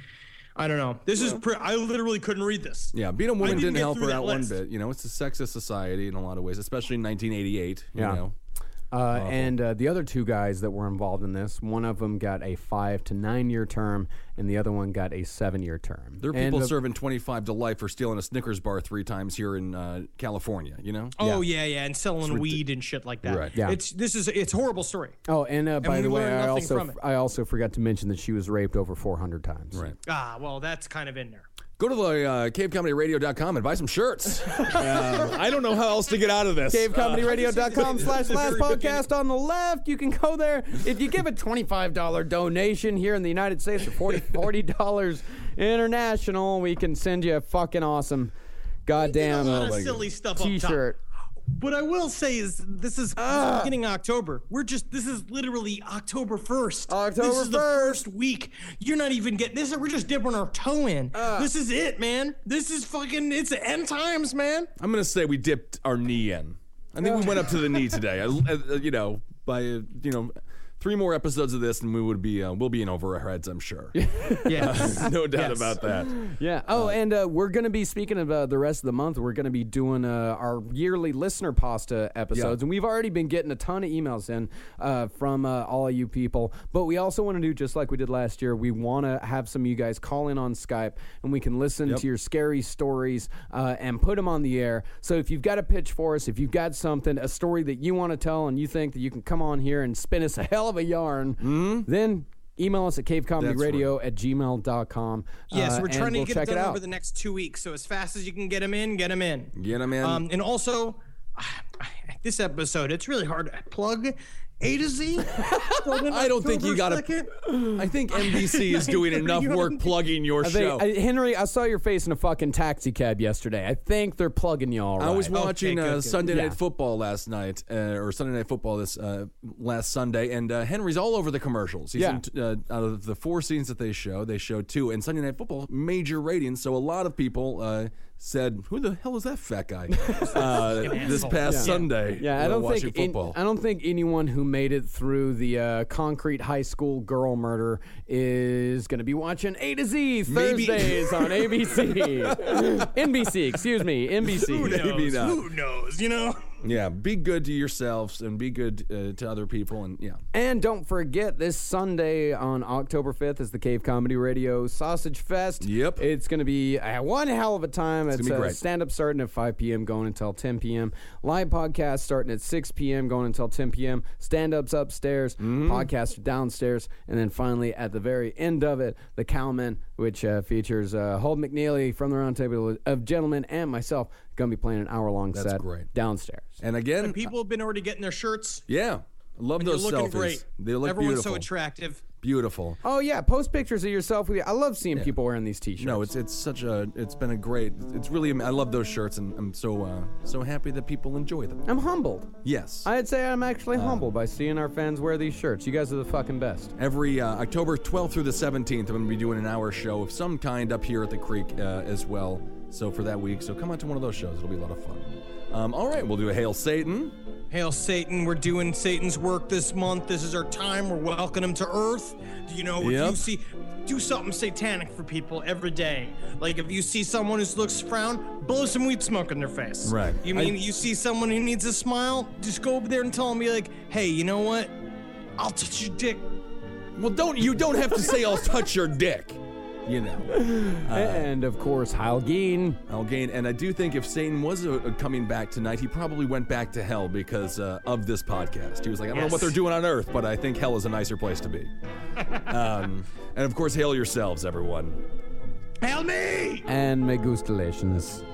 I don't know. This is, pre- I literally couldn't read this. Yeah, being a woman didn't didn't get help through her that out one list. bit. You know, it's a sexist society in a lot of ways, especially in nineteen eighty-eight. You Yeah. know? Uh, and uh, the other two guys that were involved in this, one of them got a five to nine year term, and the other one got a seven year term. There are And people the- serving twenty-five to life for stealing a Snickers bar three times here in uh, California. You know? Oh yeah, yeah, and selling weed and shit like that. Right. Yeah. It's this is it's a horrible story. Oh, and uh, by we the way, learned I nothing also from it. I also forgot to mention that she was raped over four hundred times. Right. Ah, well, that's kind of in there. Go to the uh, cave comedy radio dot com and buy some shirts. uh, I don't know how else to get out of this. cave comedy radio dot com Uh, slash last very beginning. podcast on the left. You can go there. If you give a twenty-five dollars donation here in the United States or forty dollars international, we can send you a fucking awesome goddamn a lot of my silly stuff up top. t-shirt. What I will say is, this is Ah. beginning of October. We're just this is literally October first. October This is the first. first week. You're not even getting this. We're just dipping our toe in. Ah. This is it, man. This is fucking. It's end times, man. I'm going to say we dipped our knee in. I think we went up to the knee today. I, uh, you know, by, uh, you know, three more episodes of this and we would be, uh, we'll be in over our heads, I'm sure. Yes. No doubt Yes. about that. Yeah. Oh, and uh, we're going to be, speaking of uh, the rest of the month, we're going to be doing uh, our yearly listener pasta episodes. Yeah. And we've already been getting a ton of emails in uh, from uh, all of you people. But we also want to do just like we did last year. We want to have some of you guys call in on Skype and we can listen Yep. to your scary stories uh, and put them on the air. So if you've got a pitch for us, if you've got something, a story that you want to tell and you think that you can come on here and spin us a hell of a yarn, then email us at cave comedy radio at gmail dot com. Yes, uh, we're and trying to we'll get check it it done out. over the next two weeks. So as fast as you can get them in, get them in. Get 'em in. Um, and also, this episode, it's really hard to plug A to Z. I don't think you got to. I think N B C is doing enough work plugging your I show. think, I, Henry, I saw your face in a fucking taxi cab yesterday. I think they're plugging you all right. I was watching good, uh, good. Sunday Yeah. Night Football last night, uh, or Sunday Night Football this uh, last Sunday, and uh, Henry's all over the commercials. He's Yeah. in t- uh, out of the four scenes that they show, they show two. And Sunday Night Football, major ratings, so a lot of people uh, said, "Who the hell is that fat guy?" uh, this past Yeah. Sunday, Yeah, I while don't watching think in- football. I don't think anyone who made it through the uh, concrete high school girl murder is going to be watching A to Z Maybe- Thursdays on A B C, N B C. Excuse me, N B C. Who Maybe knows? not. Who knows? You know. Yeah, be good to yourselves and be good uh, to other people, and yeah. And don't forget, this Sunday on October fifth is the Cave Comedy Radio Sausage Fest. Yep. It's going to be uh, one hell of a time. It's, gonna be uh, great. stand-up starting at five p.m., going until ten p.m. Live podcast starting at six p.m., going until ten p.m. Stand-ups upstairs, Mm-hmm. podcasts downstairs. And then finally, at the very end of it, the Cowman, which uh, features uh, Holt McNeely from the Roundtable of Gentlemen and myself, going to be playing an hour-long That's set great. downstairs. And again, People have been already getting their shirts. yeah, I love And you're those looking selfies. great. They look Everyone's beautiful. so attractive. Beautiful. Oh, yeah, post pictures of yourself. With you. I love seeing people wearing these T-shirts. No, it's it's such a it's been a great. It's really I love those shirts and I'm so uh, so happy that people enjoy them. I'm humbled. Yes. I'd say I'm actually Uh. humbled by seeing our fans wear these shirts. You guys are the fucking best. Every uh, October twelfth through the seventeenth, I'm going to be doing an hour show of some kind up here at the Creek uh, as well. So for that week, so come out to one of those shows. It'll be a lot of fun. Um, all right, we'll do a Hail Satan. Hail Satan, we're doing Satan's work this month. This is our time. We're welcoming him to Earth. You know, if Yep. you see, do something satanic for people every day. Like if you see someone who looks frown, blow some weed smoke in their face. Right. You I- mean you see someone who needs a smile, just go over there and tell them, be like, hey, you know what? I'll touch your dick. Well, don't you don't have to say I'll touch your dick. you know. Uh, and of course, Halgeen. Halgeen. And I do think if Satan was uh, coming back tonight, he probably went back to hell because uh, of this podcast. He was like, I don't Yes. know what they're doing on Earth, but I think hell is a nicer place to be. um, and of course, hail yourselves, everyone. Hail me! And Megustalations.